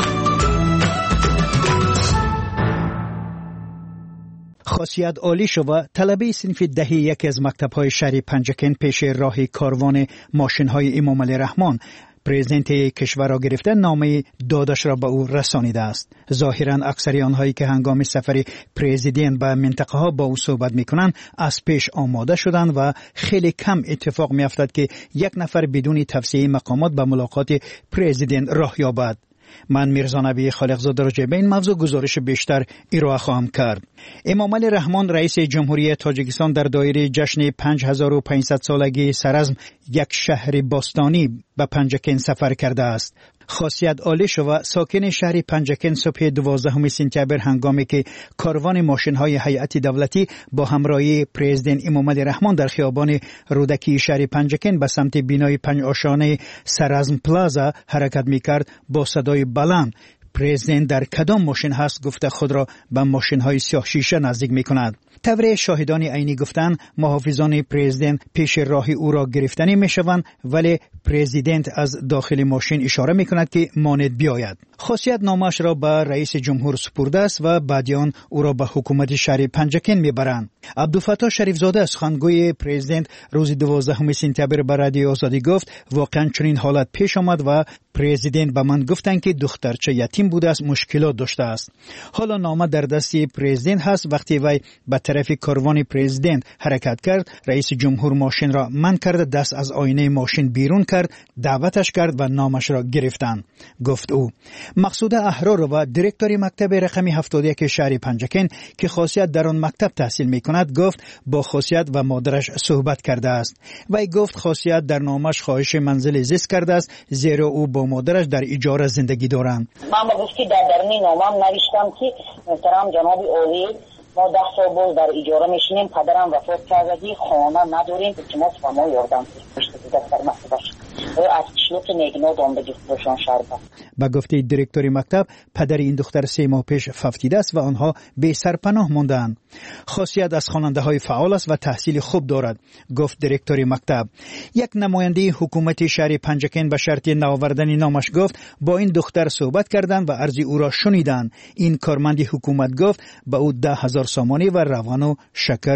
خاصیت عالی شو و طلبه صنف دهی یکی از مکتب‌های شهر پنجکن پیش راه کاروان ماشین‌های امام علی رحمان پرزیدنت کشور را گرفته نامه دادش را به او رسانیده است. ظاهراً اکثر آنهایی که هنگام سفر پرزیدنت به منطقه ها با او صحبت میکنند از پیش آماده شدند و خیلی کم اتفاق میافتد که یک نفر بدون توصیه مقامات به ملاقات پرزیدنت راه یابد. من میرزا نبی خالقزاده راجع به این موضوع گزارش بیشتر ارائه خواهم کرد. امام علی رحمان رئیس جمهوری تاجیکستان در دایره جشن 5500 سالگی سرزم یک شهر باستانی به پنجکن سفر کرده است. خاصیت عالی شو و ساکن شهر پنجکن صبح 12 سپتامبر هنگامی که کاروان ماشین‌های هیئت دولتی با همراهی پرزیدنت امام علی رحمان در خیابان رودکی شهر پنجکن به سمت بینای 5 آشانه سرزم پلازا حرکت می‌کرد با صدای بلند پرزیدنت در کدام ماشین هست گفته خود را به ماشین‌های سیاه شیشه نزدیک می‌کند. طور شاهدان عینی گفتند محافظان پرزیدنت پیش راه او را گرفتنی میشوند ولی پرزیدنت از داخل ماشین اشاره میکند که ماند بیاید. خاصیت نامش را به رئیس جمهور سپرده است و بعدیان او را به حکومت شهر پنجکن میبرند. عبدالفتاح شریف زاده سخنگوی پرزیدنت روز 12 سپتامبر به رادیوی آزادی گفت واقعا چنین حالت پیش آمد و پرزیدنت به من گفتند که دخترچه یتیم بوده است، مشکلات داشته است. حالا نامه در دست پرزیدنت هست. وقتی وی به طرف کاروان پرزیدنت حرکت کرد رئیس جمهور ماشین را منع کرد، دست از آینه ماشین بیرون کرد، دعوتش کرد و نامش را گرفتند. گفت او مقصود احرار و دیرکتور مکتب رقم 71 شهر پنجکن که خاصیت در آن مکتب تحصیل میکند گفت با خاصیت و مادرش صحبت کرده است. وی گفت خاصیت در نامش خواهش منزل زیست کرده است زیرا او با مادرش در اجاره زندگی دارند. من با گفتی در نامم نوشتم که محترم جناب عالی ما 10 سال باز در اجاره میشینیم، پدرم وفات کرده، خانه نداریم، التماس به ما یاردم در مکتبش از کشلوک نگنا دامدگی روشن شربت. با گفته دیرکتور مکتب پدر این دختر 3 ماه پیش فوتیده است و آنها بی سرپناه ماندند. خاصیت از خواننده های فعال است و تحصیل خوب دارد. گفت دیرکتور مکتب. یک نماینده حکومت شهر پنجکن به شرط نوآوردن نامش گفت با این دختر صحبت کردند و عرض او را شنیدند. این کارمند حکومت گفت به او 10,000 سامانی و روان و شکر و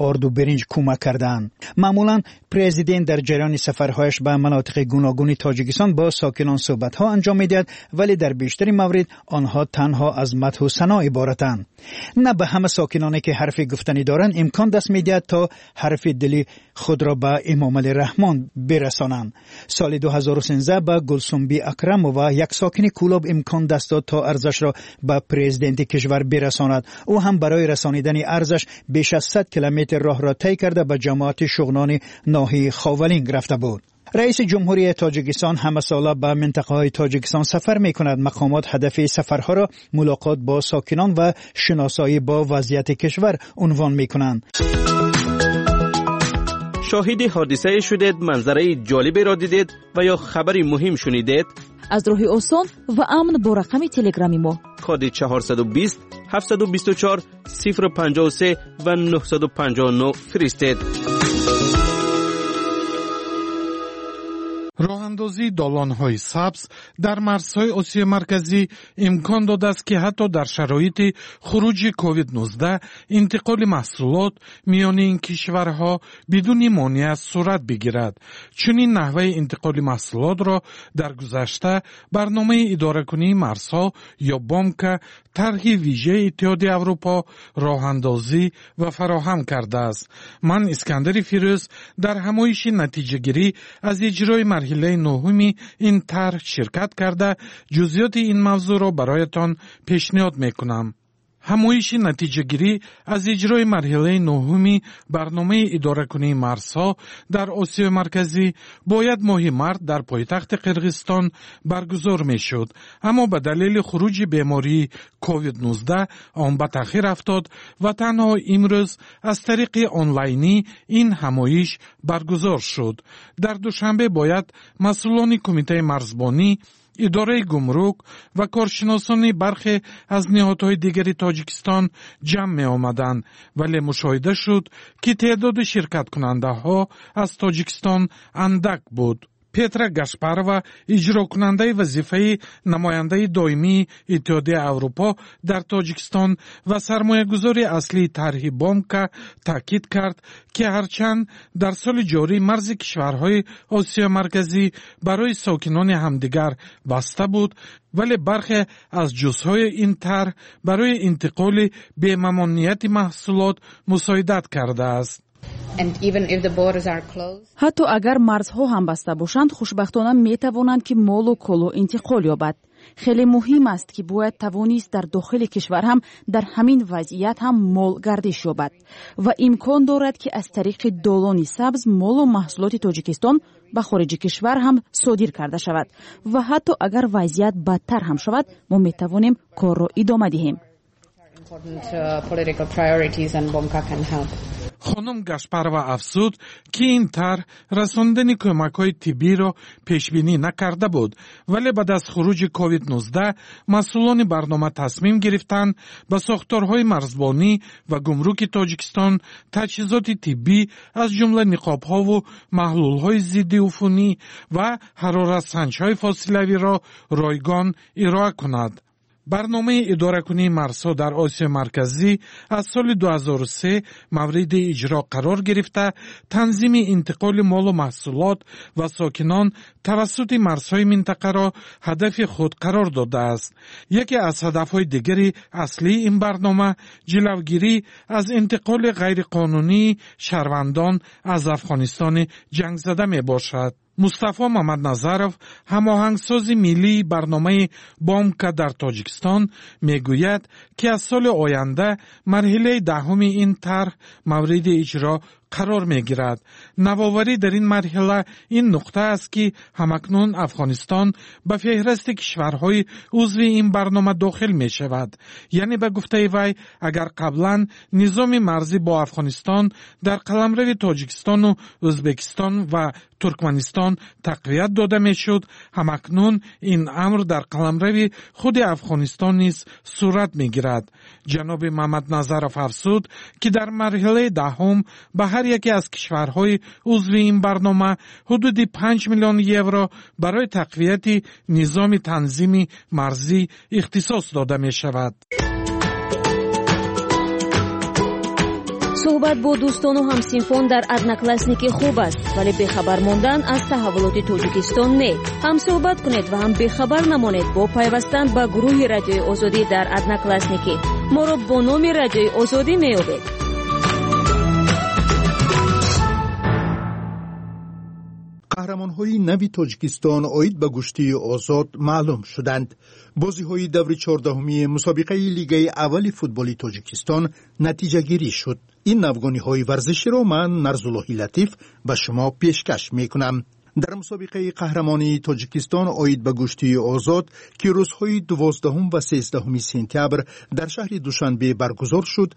آرد و برنج کمک کردند. معمولا پرزیدنت در جریان سفرهایش به مناطق گوناگون تاجیکستان با ساکنان صحبت‌ها انجام می‌دهد، ولی در بیشتر موارد آنها تنها از مدح و ثنا عبارتند. نه به همه ساکنانی که حرف گفتنی دارند امکان دست می‌دهد تا حرف دلی خود را به امام علی رحمان برسانند. سال 2013 به گلسنبی اکرم و یک ساکن کولاب امکان دست داد تا ارزش را به پرزیدنت کشور برساند. او هم برای رسانیدن ارزش بیش از 100 کیلومتر راه را طی کرده به جماعت شغنان ناحیه خاولینگ رفته بود. رئیس جمهوری تاجیکستان همه ساله به منطقه های تاجیکستان سفر می کند. مقامات هدف سفرها را ملاقات با ساکنان و شناسایی با وضعیت کشور عنوان می کنند. شاهد حادثه شدید، منظره جالبی را دیدید و یا خبری مهم شنیدید؟ از راه آسان و امن با رقم تلگرامی ما کد 420 724 053 و 959 فرستید. راهاندازی دالان‌های سبز در مرزهای آسیای مرکزی امکان داده است که حتی در شرایط خروج کووید 19 انتقال محصولات میان این کشورها بدون مانع صورت بگیرد. چنین نحوه انتقال محصولات را در گذشته برنامه اداره‌کنی مرزها یا بامکا طرح ویژه اتحادیه اروپا راهاندازی و فراهم کرده است. من اسکندر فیروز در همایش نتیجه‌گیری از اجرای مرحله نهمی این طرح شرکت کرده جزئیات این موضوع را برایتان پیشنهاد میکنم. همایش نتیجه‌گیری از اجرای مرحله نهمی برنامه اداره‌کنی مرزها در آسیای مرکزی باید ماه مارس در پایتخت قرقیزستان برگزار میشد، اما به دلیل خروج بیماری کووید 19 آن به تأخیر افتاد و تنها امروز از طریق آنلاینی این همایش برگزار شد. در دوشنبه باید مسئولان کمیته مرزبانی، اداره گمرک و کارشناسان برخی از نهادهای دیگری تاجیکستان جمع می آمدند، ولی مشاهده شد که تعداد شرکت کننده ها از تاجیکستان اندک بود. پترا گاشپارова اجرا کننده وظیفه نماینده دائمی اتحادیه اروپا در تاجیکستان و سرمایه‌گذار اصلی طرح بامکا تاکید کرد که هرچند در سال جاری مرز کشورهای آسیا مرکزی برای ساکنان همدیگر بسته بود، ولی برخی از جزهای این طرح برای انتقال به ممانعت محصولات مساعدت کرده است. حتی اگر مرزها هم بسته باشند، خوشبختانه می توانند که مال و کالو انتقال یابد. خیلی مهم است که باید توانست در داخل کشور هم در همین وضعیت هم مال گردش یابد و امکان دارد که از طریق دالان سبز مال و محصولات تاجیکستان به خارج کشور هم صادر کرده شود و حتی اگر وضعیت بدتر هم شود ما می توانیم کار را ادامه دهیم. خانم گاشپارова افزود که این طرح رساندن کمک‌های طبی را پیشبینی نکرده بود، ولی بعد از خروج کووید 19 مسئولان برنامه تصمیم گرفتند به ساختارهای مرزبانی و گمرک تاجیکستان تجهیزات طبی از جمله نقاب‌ها و محلول‌های ضد عفونی و حرارت‌سنج‌های فاصله‌ای را رایگان ارائه کند. برنامه اداره‌کنی مرزها در آسیا مرکزی از سال 2003 مورد اجرا قرار گرفته تنظیم انتقال مال و محصولات و ساکنان توسط مرزهای منطقه را هدف خود قرار داده است. یکی از هدفهای دیگری اصلی این برنامه جلوگیری از انتقال غیرقانونی شهروندان از افغانستان جنگ زده می باشد. مصطفی محمد نظرов هماهنگساز ملی برنامه بامکا در تاجیکستان میگوید که از سال آینده مرحله دهم این طرح مورد اجرا قرار میگیرد. نوآوری در این مرحله این نقطه است که همکنون افغانستان به فهرست کشورهای عضو این برنامه داخل می شود. یعنی به گفته وی اگر قبلا نظام مرزی با افغانستان در قلمرو تاجیکستان و ازبکستان و ترکمنستان تقویت داده می شد، همکنون این امر در قلمرو خود افغانستان نیز صورت می گیرد. جناب محمد نظرov افزود که در مرحله دهم به هر یکی از کشورهای عضو این برنامه حدود 5 میلیون یورو برای تقویت نظام تنظیم مرزی اختصاص داده می شود. صحبت با دوستان و همسینفان در ادناکلاسنیکی خوب است، ولی بخبر ماندن از تحولات تاجیکستان نه. هم صحبت کنید و هم بخبر نمانید با پیوستن به گروه رادیوی آزادی در ادناکلاسنیکی. ما را با نام رادیوی آزادی میابید. قهرمان‌های نوی تاجیکستان عاید به گشتی آزاد معلوم شدند. بازی‌های دور 14 مسابقه لیگ اول فوتبال تاجیکستان نتیجه گیری شد. این نوگانی‌های ورزشی را من نرزالله لطیف به شما پیشکش می‌کنم. در مسابقه قهرمانی تاجیکستان عاید به گشتی آزاد که روزهای 12 و 13 سپتامبر در شهر دوشنبه برگزار شد،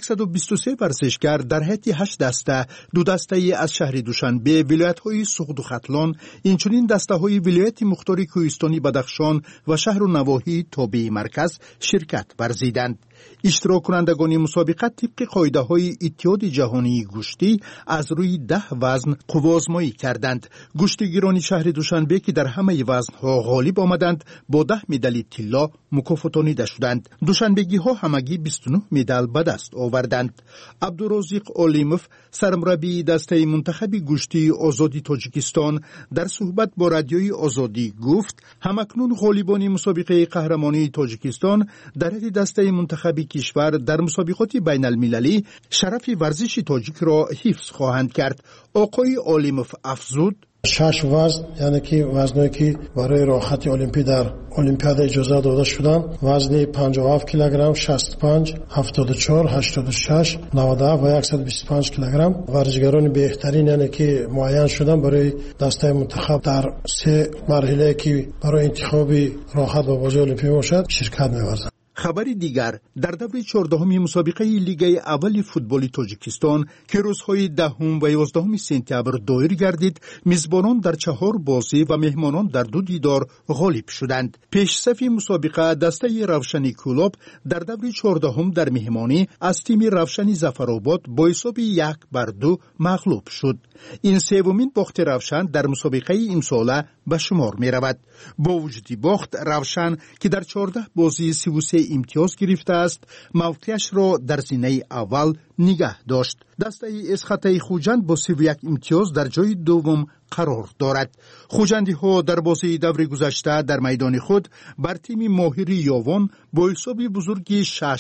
123 ورزشکار در هیئت 8 دسته، 2 دسته از شهر دوشنبه، ولایت‌های سوخت و ختلان، اینچنین دسته‌های ولایت مختار کوهستانی بدخشان و شهر و نواحی تابع مرکز شرکت ورزیدند. اشتراک کنندگان مسابقه طبق قاعده‌های اتحاد جهانی گشتی از روی 10 وزن قوازمایی کردند. گشتیگیران شهر دوشنبه که در همه وزن‌ها غالب آمدند با 10 مدال طلا مکافاتانیده شدند. دوشنبگی‌ها همگی 29 مدال به دست آوردند. عبدالرزاق علیموف سرمربی دسته منتخب گشتی آزادی تاجیکستان در صحبت با رادیوی آزادی گفت همکنون غالبان مسابقه قهرمانی تاجیکستان در حد دسته منتخب کشور در مسابقات بین المللی شرف ورزش تاجیک را حفظ خواهند کرد. آقای علیموف افزود 6 وزن، یعنی که وزنایی که برای راحت المپی در المپیاد اجازه داده شدن، وزن 57 کیلوگرم، 65، 74، 86، 97 و 125 کیلوگرم. ورزشکاران بهترین یعنی که معین شدن برای دسته منتخب در 3 مرحله که برای انتخاب راحت به بازی المپی باشد شرکت می‌ورزند. خبری دیگر در دور 14 مسابقه لیگ اول فوتبال تاجیکستان که روزهای 10 و 11 سپتامبر دایر گردید، میزبانان در 4 بازی و مهمانان در 2 دیدار غالب شدند. پیشصف مسابقه دسته روشنی کلوب در دور 14 در مهمانی از تیم روشنی ظفرآباد با حساب 1-2 مغلوب شد. این سومین باخت روشن در مسابقه امساله به شمار می رود. با وجود باخت، روشن که در 14 بازی 33 امتیاز گرفته است، موقعش را در زینه اول نگه داشت. دسته اسخطه خوجند با 31 امتیاز در جای دوم قرار دارد. خوجندی ها در بازی دور گذشته در میدان خود بر تیم ماهری یاوان با حساب بزرگی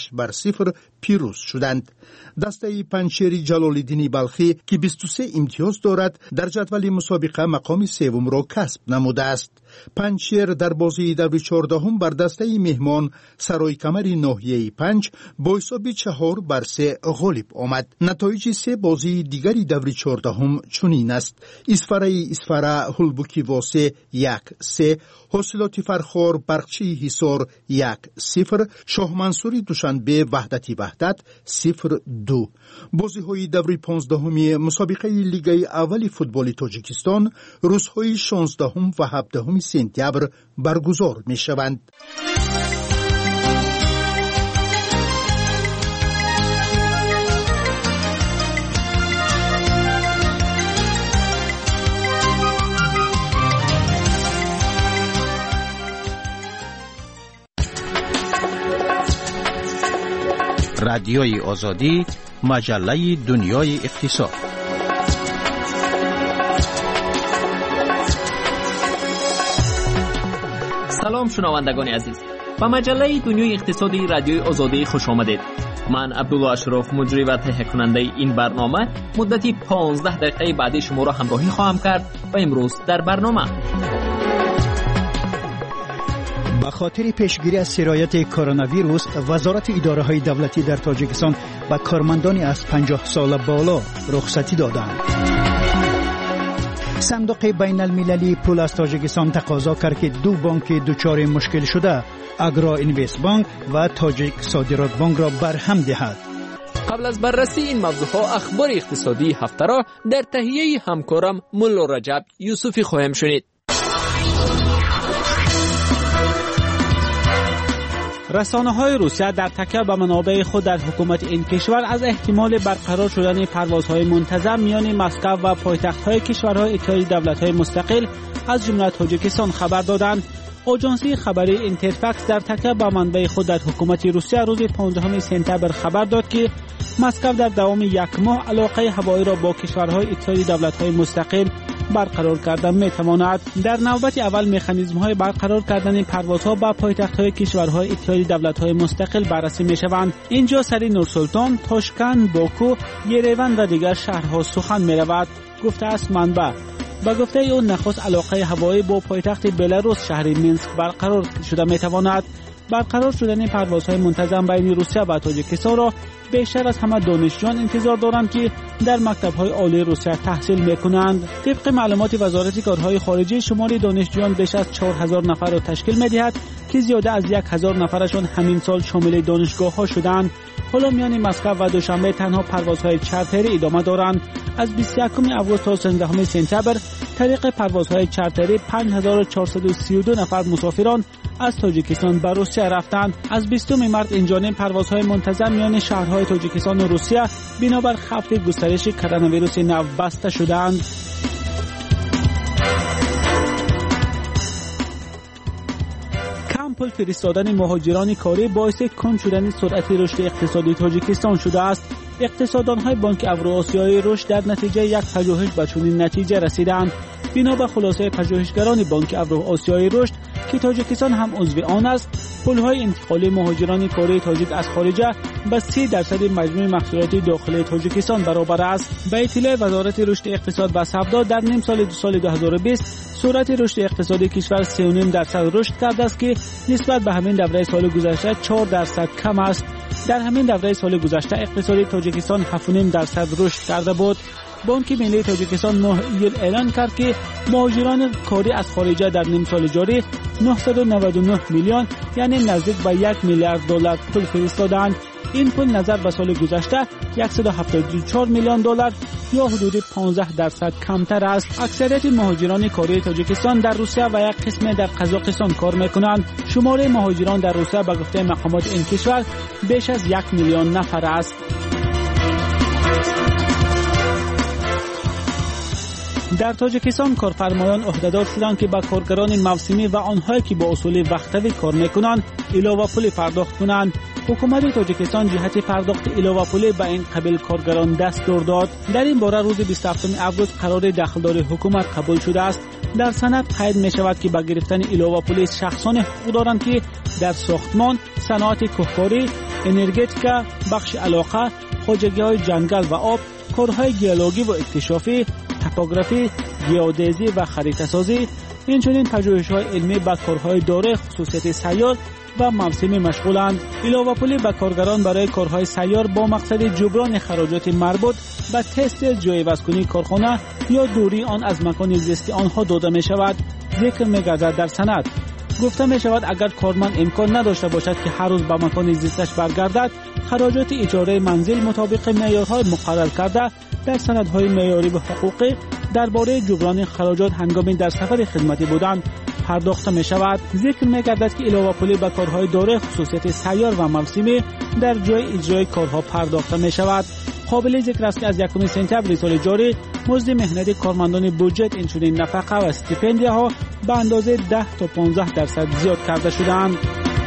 6-0 پیروز شدند. دسته پنچری جلال‌الدین بلخی که 23 امتیاز دارد در جدول مسابقه مقام سوم را کسب نموده است. پنچر در بازی دور 14 بر دسته مهمان سرای کمری ناحیه 5 با حساب 4-3 غالب آمد. نتایج 3 بازی دیگری دور 14 چنین است: اسفره هلبوکی واسه 1-3، حاصلات فرخار برقچی حصار 1-0، شاه منصوری دوشنبه وحدت 0-2. بازی های دور 15 مسابقه لیگ اول فوتبال تاجیکستان روزهای 16 و 17 سپتامبر برگزار می شوند. رادیوی آزادی، مجله دنیای اقتصاد. سلام شنوندگان عزیز، به مجله دنیای اقتصادی رادیوی آزادی خوش آمدید. من عبدالله اشرف، مجری و تهیه کننده این برنامه، مدتی 15 دقیقه بعد شما را همراهی خواهم کرد و امروز در برنامه به خاطر پیشگیری از سرایت کرونا ویروس، وزارت اداره‌های دولتی در تاجیکستان به کارمندان از 50 سال بالا رخصتی دادند. صندوق بین المللی پول از تاجیکستان تقاضا کرد که 2 بانک دچار مشکل شده، اگرا اینوست بانک و تاجیک صادرات بانک را برهم دهد. قبل از بررسی این موضوعها اخبار اقتصادی هفته را در تهیه همکارم ملا رجب یوسفی خواهیم شنید. رسانه‌های روسیه در تکیه به منابع خود در حکومت این کشور از احتمال برقرار شدن پروازهای منتظم میان مسکو و پایتخت‌های کشورهای اتحادیه دولت‌های مستقل از جمله تاجیکستان خبر دادند آژانسی خبری اینترفکس در تکیه به منبع خود در حکومت روسیه روز 15 سپتامبر خبر داد که مسکو در دوام یک ماه علاقه هوایی را با کشورهای اتحادیه دولت‌های مستقل برقرار کردن می‌تواند. در نوبت اول مکانیزم‌های برقرار کردن پروازها به پایتخت‌های کشورهای اتحادیه دولت‌های مستقل بررسی می‌شوند. اینجا سری نورسولتان، تاشکند، باکو، یریون و دیگر شهرها سخن می‌رود، گفته است منبع. با گفته او نخست علاقه هوایی با پایتخت بلاروس شهر مینسک برقرار شده می‌تواند. برقرار شدن پروازهای منتظم بین روسیه و تاجیکستان را بیشتر از همه دانشجویان انتظار دارند که در مکتب‌های عالی روسیه تحصیل می‌کنند. طبق معلومات وزارت کارهای خارجه شمار دانشجویان بیش از 4000 نفر را تشکیل می‌دهد که زیاده از 1000 نفرشان همین سال شامل دانشگاه‌ها شدند. حالا میان مسکو و دوشنبه تنها پروازهای چارتری ادامه دارند. از 21 آگوست تا 13 سپتامبر طریق پروازهای چارتری 5432 نفر مسافران از تاجیکستان به روسیه رفتند. از 20 مارس این جانب پروازهای منتظم میان شهرهای تاجیکستان و روسیه بنابر خفت گسترش کرونا ویروس نو بسته شدند. پول فرستادن مهاجران کاری باعث کند شدن سرعت رشد اقتصادی تاجیکستان شده است. اقتصاددان‌های بانک اوراسیایی رشد در نتیجه یک پژوهش به چنین نتیجه رسیدند. بنا به خلاصه پژوهشگران بانک اوراسیایی رشد که تاجیکستان هم عضو آن است، پول‌های انتقالی مهاجران کاری تاجیک از خارج به 30% مجموع محصولات داخلی تاجیکستان برابر است. به اطلاع وزارت رشد اقتصاد و سودا در نیم سال 2020 سرعت رشد اقتصادی کشور 3.5% رشد کرده است که نسبت به همین دوره سال گذشته 4% کم است. در همین دوره سال گذشته اقتصاد تاجیکستان 7.5% رشد کرده بود. بانک ملی تاجیکستان ماه ایول اعلان کرد که مهاجران کاری از خارج در نیم سال جاری 999 میلیون یعنی نزدیک به 1 میلیارد دلار پول فرستادند. این پول نظر به سال گذشته 174 میلیون دلار یا حدود 15% کمتر است. اکثریت مهاجران کاری تاجیکستان در روسیه و یک قسم در قزاقستان کار میکنند. شمار مهاجران در روسیه به گفته مقامات این کشور بیش از 1 میلیون نفر است. در تاجیکستان کارفرمایان عهدهدار شدند که به کارگران موسمی و آنهایی که با اصول وقتوی کار میکنند علاوه پول پرداخت کنند. حکومت تاجیکستان جهت پرداخت علاوه پول به این قبیل کارگران دستور داد. در این باره روز 27 آگوست قرار داخلدار حکومت قبول شده است. در سند قید می شود که به گرفتن علاوه پول شخصان حقوق دارند که در ساختمان، صنعت کوهکاری، انرژتیکا، بخش علاقه، خواجگی‌های جنگل و آب، کارهای گیولوژی و اکتشافی، توپوگرافی، گئودزی و خریطه سازی، اینچنین پژوهش‌های علمی به کارهای دارای خصوصیت سیار و موسمی مشغولند. علاوه پول به کارگران برای کارهای سیار با مقصد جبران خراجات مربوط به تست جای وزن‌کنی کارخانه یا دوری آن از مکان زیستی آنها داده می شود. ذکر می گردد در سند. گفته می شود اگر کارمند امکان نداشته باشد که هر روز به مکان زیستش برگردد، خراجات اجاره منزل مطابق معیارهای مقرر کرده در سندهای معیاری و حقوقی درباره جبران خراجات هنگام در سفر خدمتی بودن پرداخت می شود. ذکر می گردد که علاوه پول به کارهای دارای خصوصیت سیار و موسمی در جای اجرای کارها پرداخت می شود. قابل ذکر است که از 1 سپتامبر سال جاری مزد مهنتی کارمندان بودجت اینچنین نفقه و استیپندیه ها به اندازه 10 تا 15% زیاد کرده شدند.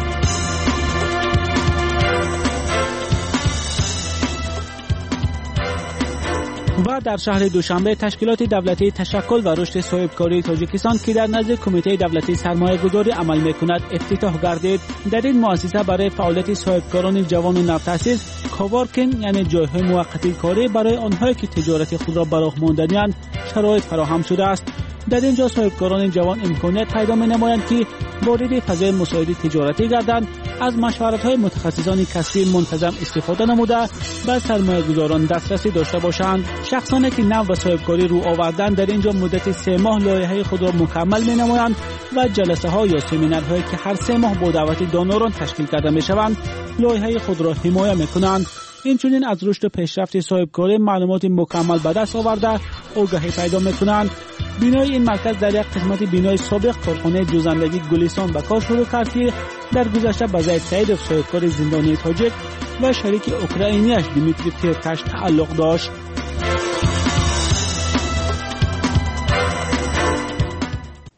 و در شهر دوشنبه تشکیلات دولتی تشکل و رشد صاحبکاری تاجیکستان که در نزد کمیته دولتی سرمایه‌گذاری عمل می‌کند افتتاح گردید. در این مؤسسه برای فعالیت صاحبکاران جوان و نوتأسیس کوورکینگ یعنی جای‌های موقتی کاری برای آنهایی که تجارت خود را به راه ماندنی‌اند شرایط فراهم شده است. در اینجا صاحبکاران جوان امکانیت پیدا می‌نمایند که وارد فضای مساعده تجارتی گردند، از مشورت‌های متخصصان کسبی منتظم استفاده نموده به سرمایه‌گذاران دسترسی داشته باشند. شخصانی که نو و صاحبکاری رو آوردن در اینجا مدت 3 ماه لایحه خود را مکمل می‌نمایند و جلسه‌ها یا سمینارهایی که هر 3 ماه با دعوت دانوران تشکیل کرده می‌شوند لایحه خود را حمایت می‌کنند. اینچنین از رشد و پیشرفت صاحبکاری معلومات مکمل به دست آورده آگاهی پیدا می‌کنند. بینای این مرکز در یک قسمت بینای سابق کارخانه دوزندگی گلیسان به کار شروع کرد که در گذشته به زید سعیدوف صاحبکار زندانی تاجیک و شریک اوکراینی‌اش دیمیتری ترکاش تعلق داشت.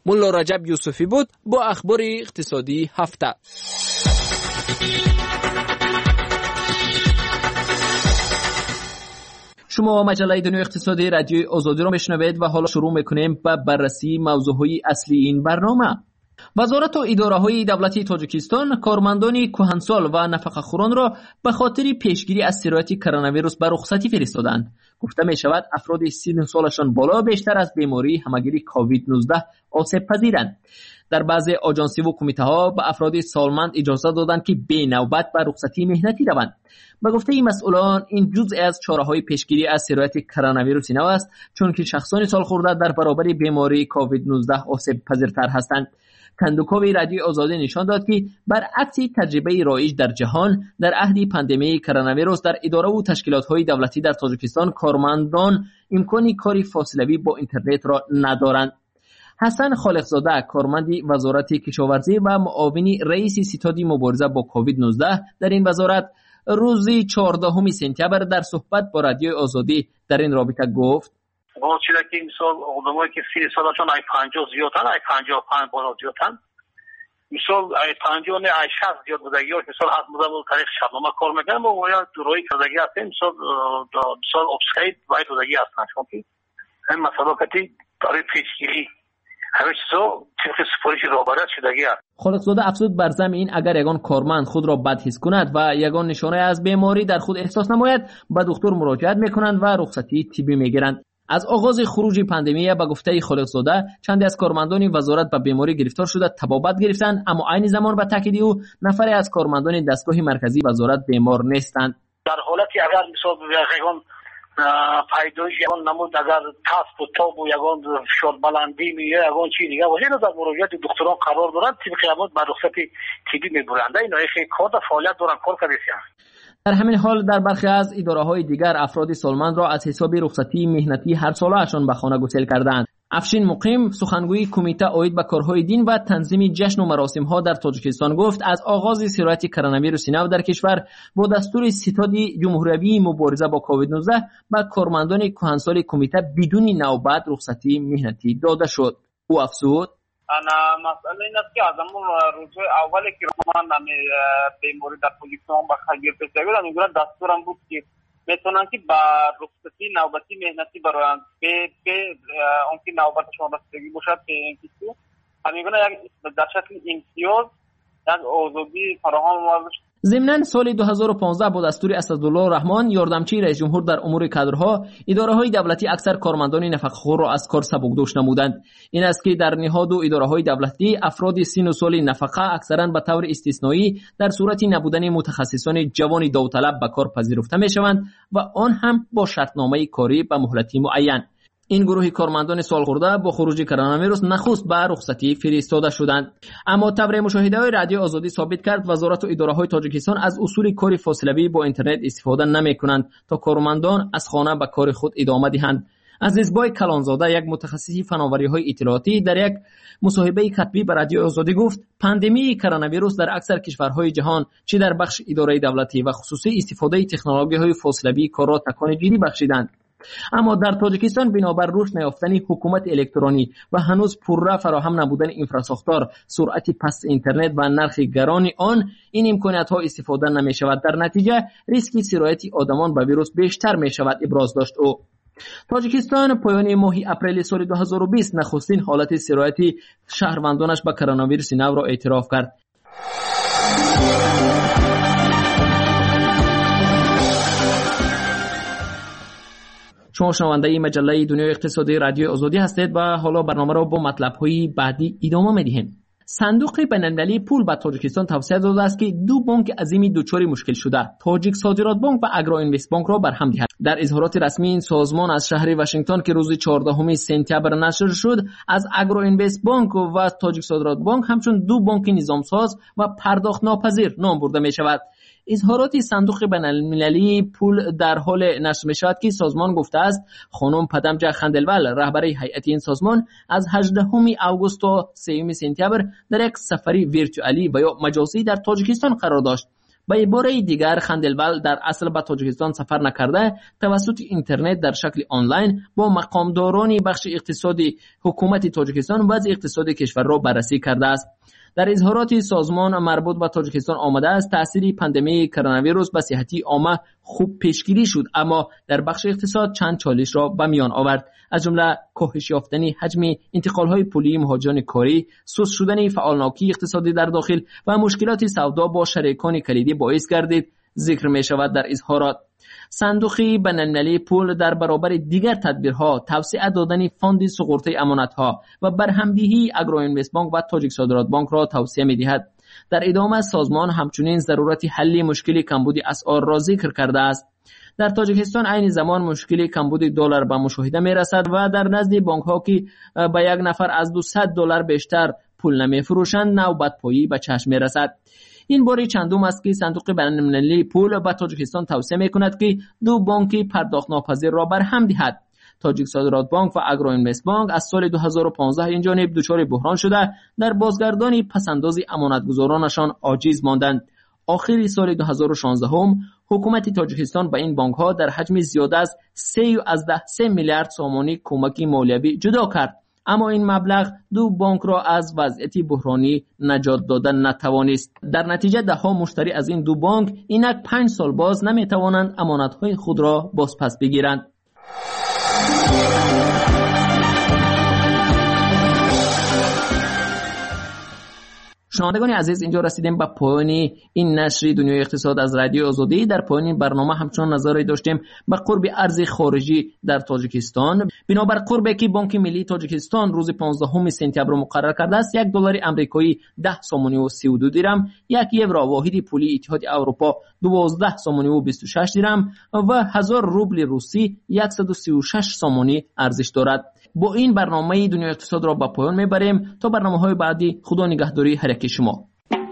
ملا رجب یوسفی بود با اخبار اقتصادی هفته. شما مجله دنیای اقتصادی رادیوی آزادی را میشنوید و حالا شروع میکنیم به بررسی موضوعهای اصلی این برنامه. وزارت و اداره‌های دولتی تاجیکستان کارمندان کهنسال و نفقه‌خوران را به خاطر پیشگیری از سرایت کرونا ویروس به رخصتی فرستادند. گفته می شود افراد 30 سالشان بالا بیشتر از بیماری همگیری کووید 19 آسیب پذیرند. در بعضی آژانس‌ها و کمیته‌ها به افراد سالمند اجازه دادند که بی نوبت به رخصتی مهنتی روند. به گفته این مسئولان این جزء از چاره‌های پیشگیری از سرایت کرونا ویروس نو است، چون که شخصان سالخورده در برابر بیماری کووید 19 آسیب پذیرتر هستند. کندوکاوی رادیو آزادی نشان داد که برعکس تجربه رایج در جهان در عهد پاندمی کرونا ویروس در اداره و تشکیلات‌های دولتی در تاجیکستان کارمندان امکان کاری فاصله‌ای با اینترنت را ندارند. حسن خالقزاده کارمند وزارت کشاورزی و معاون رئیس ستاد مبارزه با کووید 19 در این وزارت روز 14 سپتامبر در صحبت با رادیو آزادی در این رابطه گفت: با چیزی که مثال آدمایی که 30 سالشون ای 50 زیادن، ای 55 بالا زیادن، مثال ای 50 نه ای 60 زیاد بودگی ها مثال از مدام تاریخ شبنامه کار میکنن و باید دورای کردگی هستن، مثال ابسکید باید بودگی هستن، چون که این مسئله برای پیشگیری همه چیزا طبق سفارش رهبری شدگی است. خالقزاده افزود بر ضمن این اگر یگان کارمند خود را بد حس کند و یگان نشانه از بیماری در خود احساس نماید به دکتر مراجعت میکنند و رخصتی طبی میگیرند. از آغاز خروج پاندمی به گفته خالقزاده چند از کارمندان وزارت به بیماری گرفتار شده تبابت گرفتند، اما عین زمان به تاکید او نفری از کارمندان دستگاه مرکزی وزارت بیمار نیستند. در حالتی اگر مثلا یگان پیدایش یگان نمود اگر تست و تاب و یگان فشار بلندی میه یگان چی دیگه باشه اینا در مراجعت دکتران قرار دارن طبق امر بر رخصت طبی میبرند. اینا خیلی کار در فعالیت دارن کار کردن. در همین حال در برخی از اداره‌های دیگر افراد سالمند را از حساب رخصتی مهنتی هر ساله‌شان به خانه گسیل کردند. افشین مقیم سخنگوی کمیته عاید به کارهای دین و تنظیم جشن و مراسم‌ها در تاجیکستان گفت از آغاز سرایت کرونا ویروس نو در کشور با دستور ستاد جمهوری مبارزه با کووید 19 به کارمندان کهنسال کمیته بدون نوبت رخصتی مهنتی داده شد. او افزود: مسئله این است که از همون روزهای اولی که من بیماری در تاجیکستان به خیر پیش بیاد میگوید دستورم بود که میتونن که با رخصتی نوبتی مهنتی برای به اون که نوبتشون رسیدگی باشد که این کسی میگوید در شکل امتیاز یک آزادی فراهم ورزش. ضمناً سال 2015 با دستور اسدالله رحمان یاردمچی رئیس جمهور در امور کادرها اداره‌های دولتی اکثر کارمندان نفقه‌خوار را از کار سبکدوش نمودند. این است که در نهاد و اداره‌های دولتی افراد سن و سال نفقه اکثراً به طور استثنایی در صورت نبودن متخصصان جوان داوطلب به کار پذیرفته می‌شوند و آن هم با شرطنامه کاری به مهلتی معین. این گروه کارمندان سالخورده با خروج کرونا ویروس نخست به رخصتی فرستاده شدند. اما تبر مشاهده‌های رادیو آزادی ثابت کرد وزارت و اداره‌های تاجیکستان از اصول کار فاصله‌ای با اینترنت استفاده نمی‌کنند تا کارمندان از خانه به کار خود ادامه دهند. عزیزبای کلانزاده یک متخصص فناوری‌های اطلاعاتی در یک مصاحبه کتبی به رادیو آزادی گفت پاندمی کرونا ویروس در اکثر کشورهای جهان چه در بخش اداره دولتی و خصوصی استفاده تکنولوژی‌های فاصله‌ای کار را تکان جدی بخشیدند. اما در تاجیکستان بنابر رشد نیافتن حکومت الکترونی و هنوز پررا فراهم نبودن انفراستراکچور، سرعت پست اینترنت و نرخ گران آن این امکانات ها استفاده نمی شود. در نتیجه ریسک سرایت آدمان به ویروس بیشتر می شود ابراز داشت او. تاجیکستان پایان ماه اپریل سال 2020 نخستین حالت سرایت شهروندانش به کرونا ویروس نو را اعتراف کرد. شما شنونده مجله دنیای اقتصادی رادیو آزادی هستید و حالا برنامه را با مطلب‌های بعدی ادامه می‌دهیم. صندوق بین‌المللی پول به تاجیکستان توصیه داده است که دو بانک عظیم دچار مشکل شده، تاجیک صادرات بانک و اگرو اینوست بانک را برهم دهد. در اظهارات رسمی این سازمان از شهر واشنگتن که روز 14 سپتامبر نشر شد، از اگرو اینوست بانک و تاجیک صادرات بانک همچون دو بانک نظامساز و پرداخت ناپذیر نام برده می شود. اظهارات صندوق بین‌المللی پول در حال نشر می شود که سازمان گفته است خانم پدمجا خندلول رهبر هیئت این سازمان از 18 آگوست تا 3 سپتامبر در یک سفری ویرچوالی و یا مجازی در تاجیکستان قرار داشت. به عباره دیگر خندلول در اصل به تاجیکستان سفر نکرده توسط اینترنت در شکل آنلاین با مقامداران بخش اقتصادی حکومت تاجیکستان وضع اقتصادی کشور را بررسی کرده است. در اظهارات سازمان مربوط به تاجیکستان آمده است تأثیر پاندمی کرونا ویروس به صحتی عامه خوب پیشگیری شد، اما در بخش اقتصاد چند چالش را به میان آورد، از جمله کاهش یافتن حجم انتقال‌های پولی مهاجران کاری، سست شدن فعالناکی اقتصادی در داخل و مشکلات سودا با شریکان کلیدی باعث گردید. ذکر می شود در اظهارات صندوق بین‌المللی پول در برابر دیگر تدبیرها، توسعه دادن فاند سقوطی امانت‌ها و برهمدهی اگروینوست بانک و تاجیک صادرات بانک را توصیه می‌دهد. در ادامه سازمان همچنین ضرورت حل مشکل کمبود اسعار را ذکر کرده است. در تاجیکستان عین زمان مشکل کمبود دلار به مشاهده می‌رسد و در نزد بانک‌ها که به یک نفر از $200 بیشتر پول نمی‌فروشند نوبت‌پایی به چشم می‌رسد. این باری چندم است که صندوق بین‌المللی پول به تاجیکستان توصیه می‌کند که دو بانک پرداخت ناپذیر را برهم دهد. تاجیک صادرات بانک و اگروینوست بانک از سال 2015 این جانب دچار بحران شده در بازگردانی پسنداز امانتگزارانشان عاجز ماندند. آخر سال 2016 حکومت تاجیکستان به این بانک ها در حجم زیاده از 3 میلیارد سامانی کمک مالیوی جدا کرد، اما این مبلغ دو بانک را از وضعیت بحرانی نجات دادن نتوانست. در نتیجه ده‌ها مشتری از این دو بانک اینک 5 سال باز نمیتوانند امانت‌های خود را بازپس بگیرند. شنوندگان عزیز، اینجا رسیدیم به پایان این نشر دنیای اقتصاد از رادیو آزادی. در پایان این برنامه همچنان نظری داشتیم به قرب ارز خارجی در تاجیکستان. بنابر قربی که بانک ملی تاجیکستان روز 15 سپتامبر مقرر کرده است، $1 آمریکایی 10 سامانی و 32 درم، یک یورو واحد پولی اتحاد اروپا 12 سامانی و 26 درم و 1000 روبل روسی 136 سامانی ارزش دارد. با این برنامه دنیای اقتصاد را به پایان میبریم. تا برنامه‌های بعدی، خدا نگهداری هر یک شما.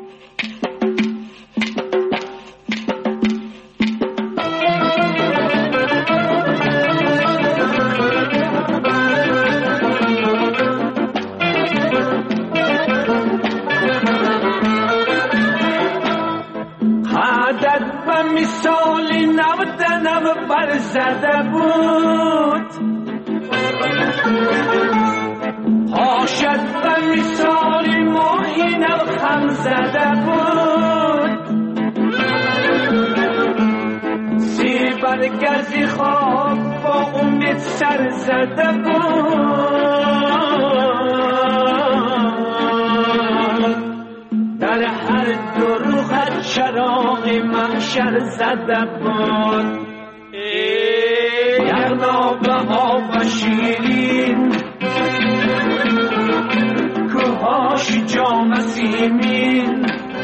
عادت به مثال نو برزده بود، پاشد به مثال ماهی نو خم زده بود، برگزی خواب با امید سر زده بود، در هر دروغت چراغ محشر زده بود. یغناب آب شیرین کوهاش جام سیمین،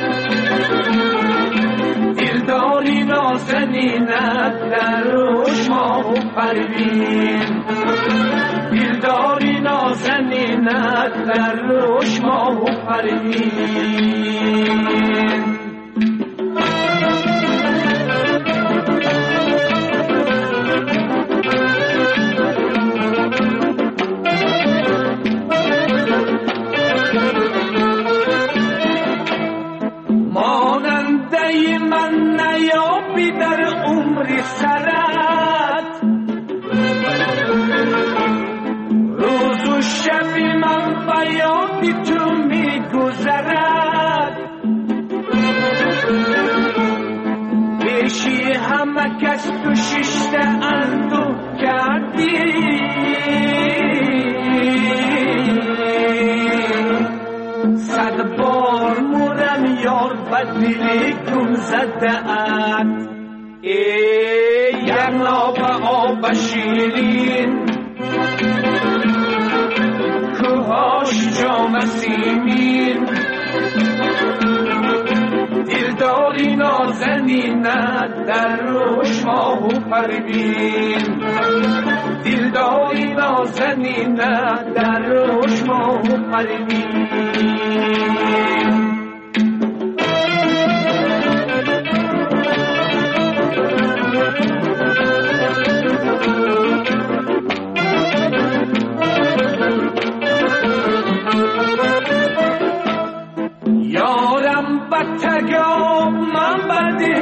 دلداری نازنینت در روش ماه و پروین، دلداری نازنینت در روش ماه و پروین. در عمر سرت روز و شب من بیادی تو می گذرد، پیشی همه کس تو ششته اندو کردی، صد بار مورم یار بدلی کن زده ات. یغناب آب شیرین کوهاش جام سیمین، دلداری نازنینت در روش ماه و پروین، دلداری نازنینت در روش ماه و پروین. یارم بتگام من بدی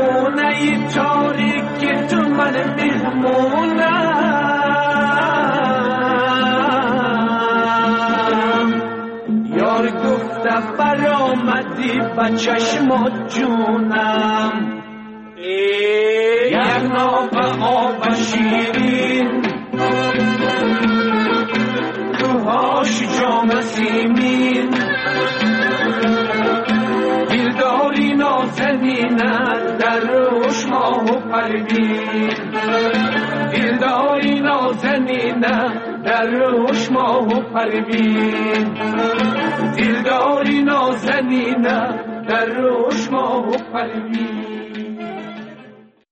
خونه تاریک تو من میمونم یار گفته برآمدی با چشمات جونم یک ناب آب شیرین کوهاش جام سیمین دلداری نازنینه در روش ماه و پروین دلداری نازنینه در روش ماه و پروین دلداری نازنینه در روش ماه و پروین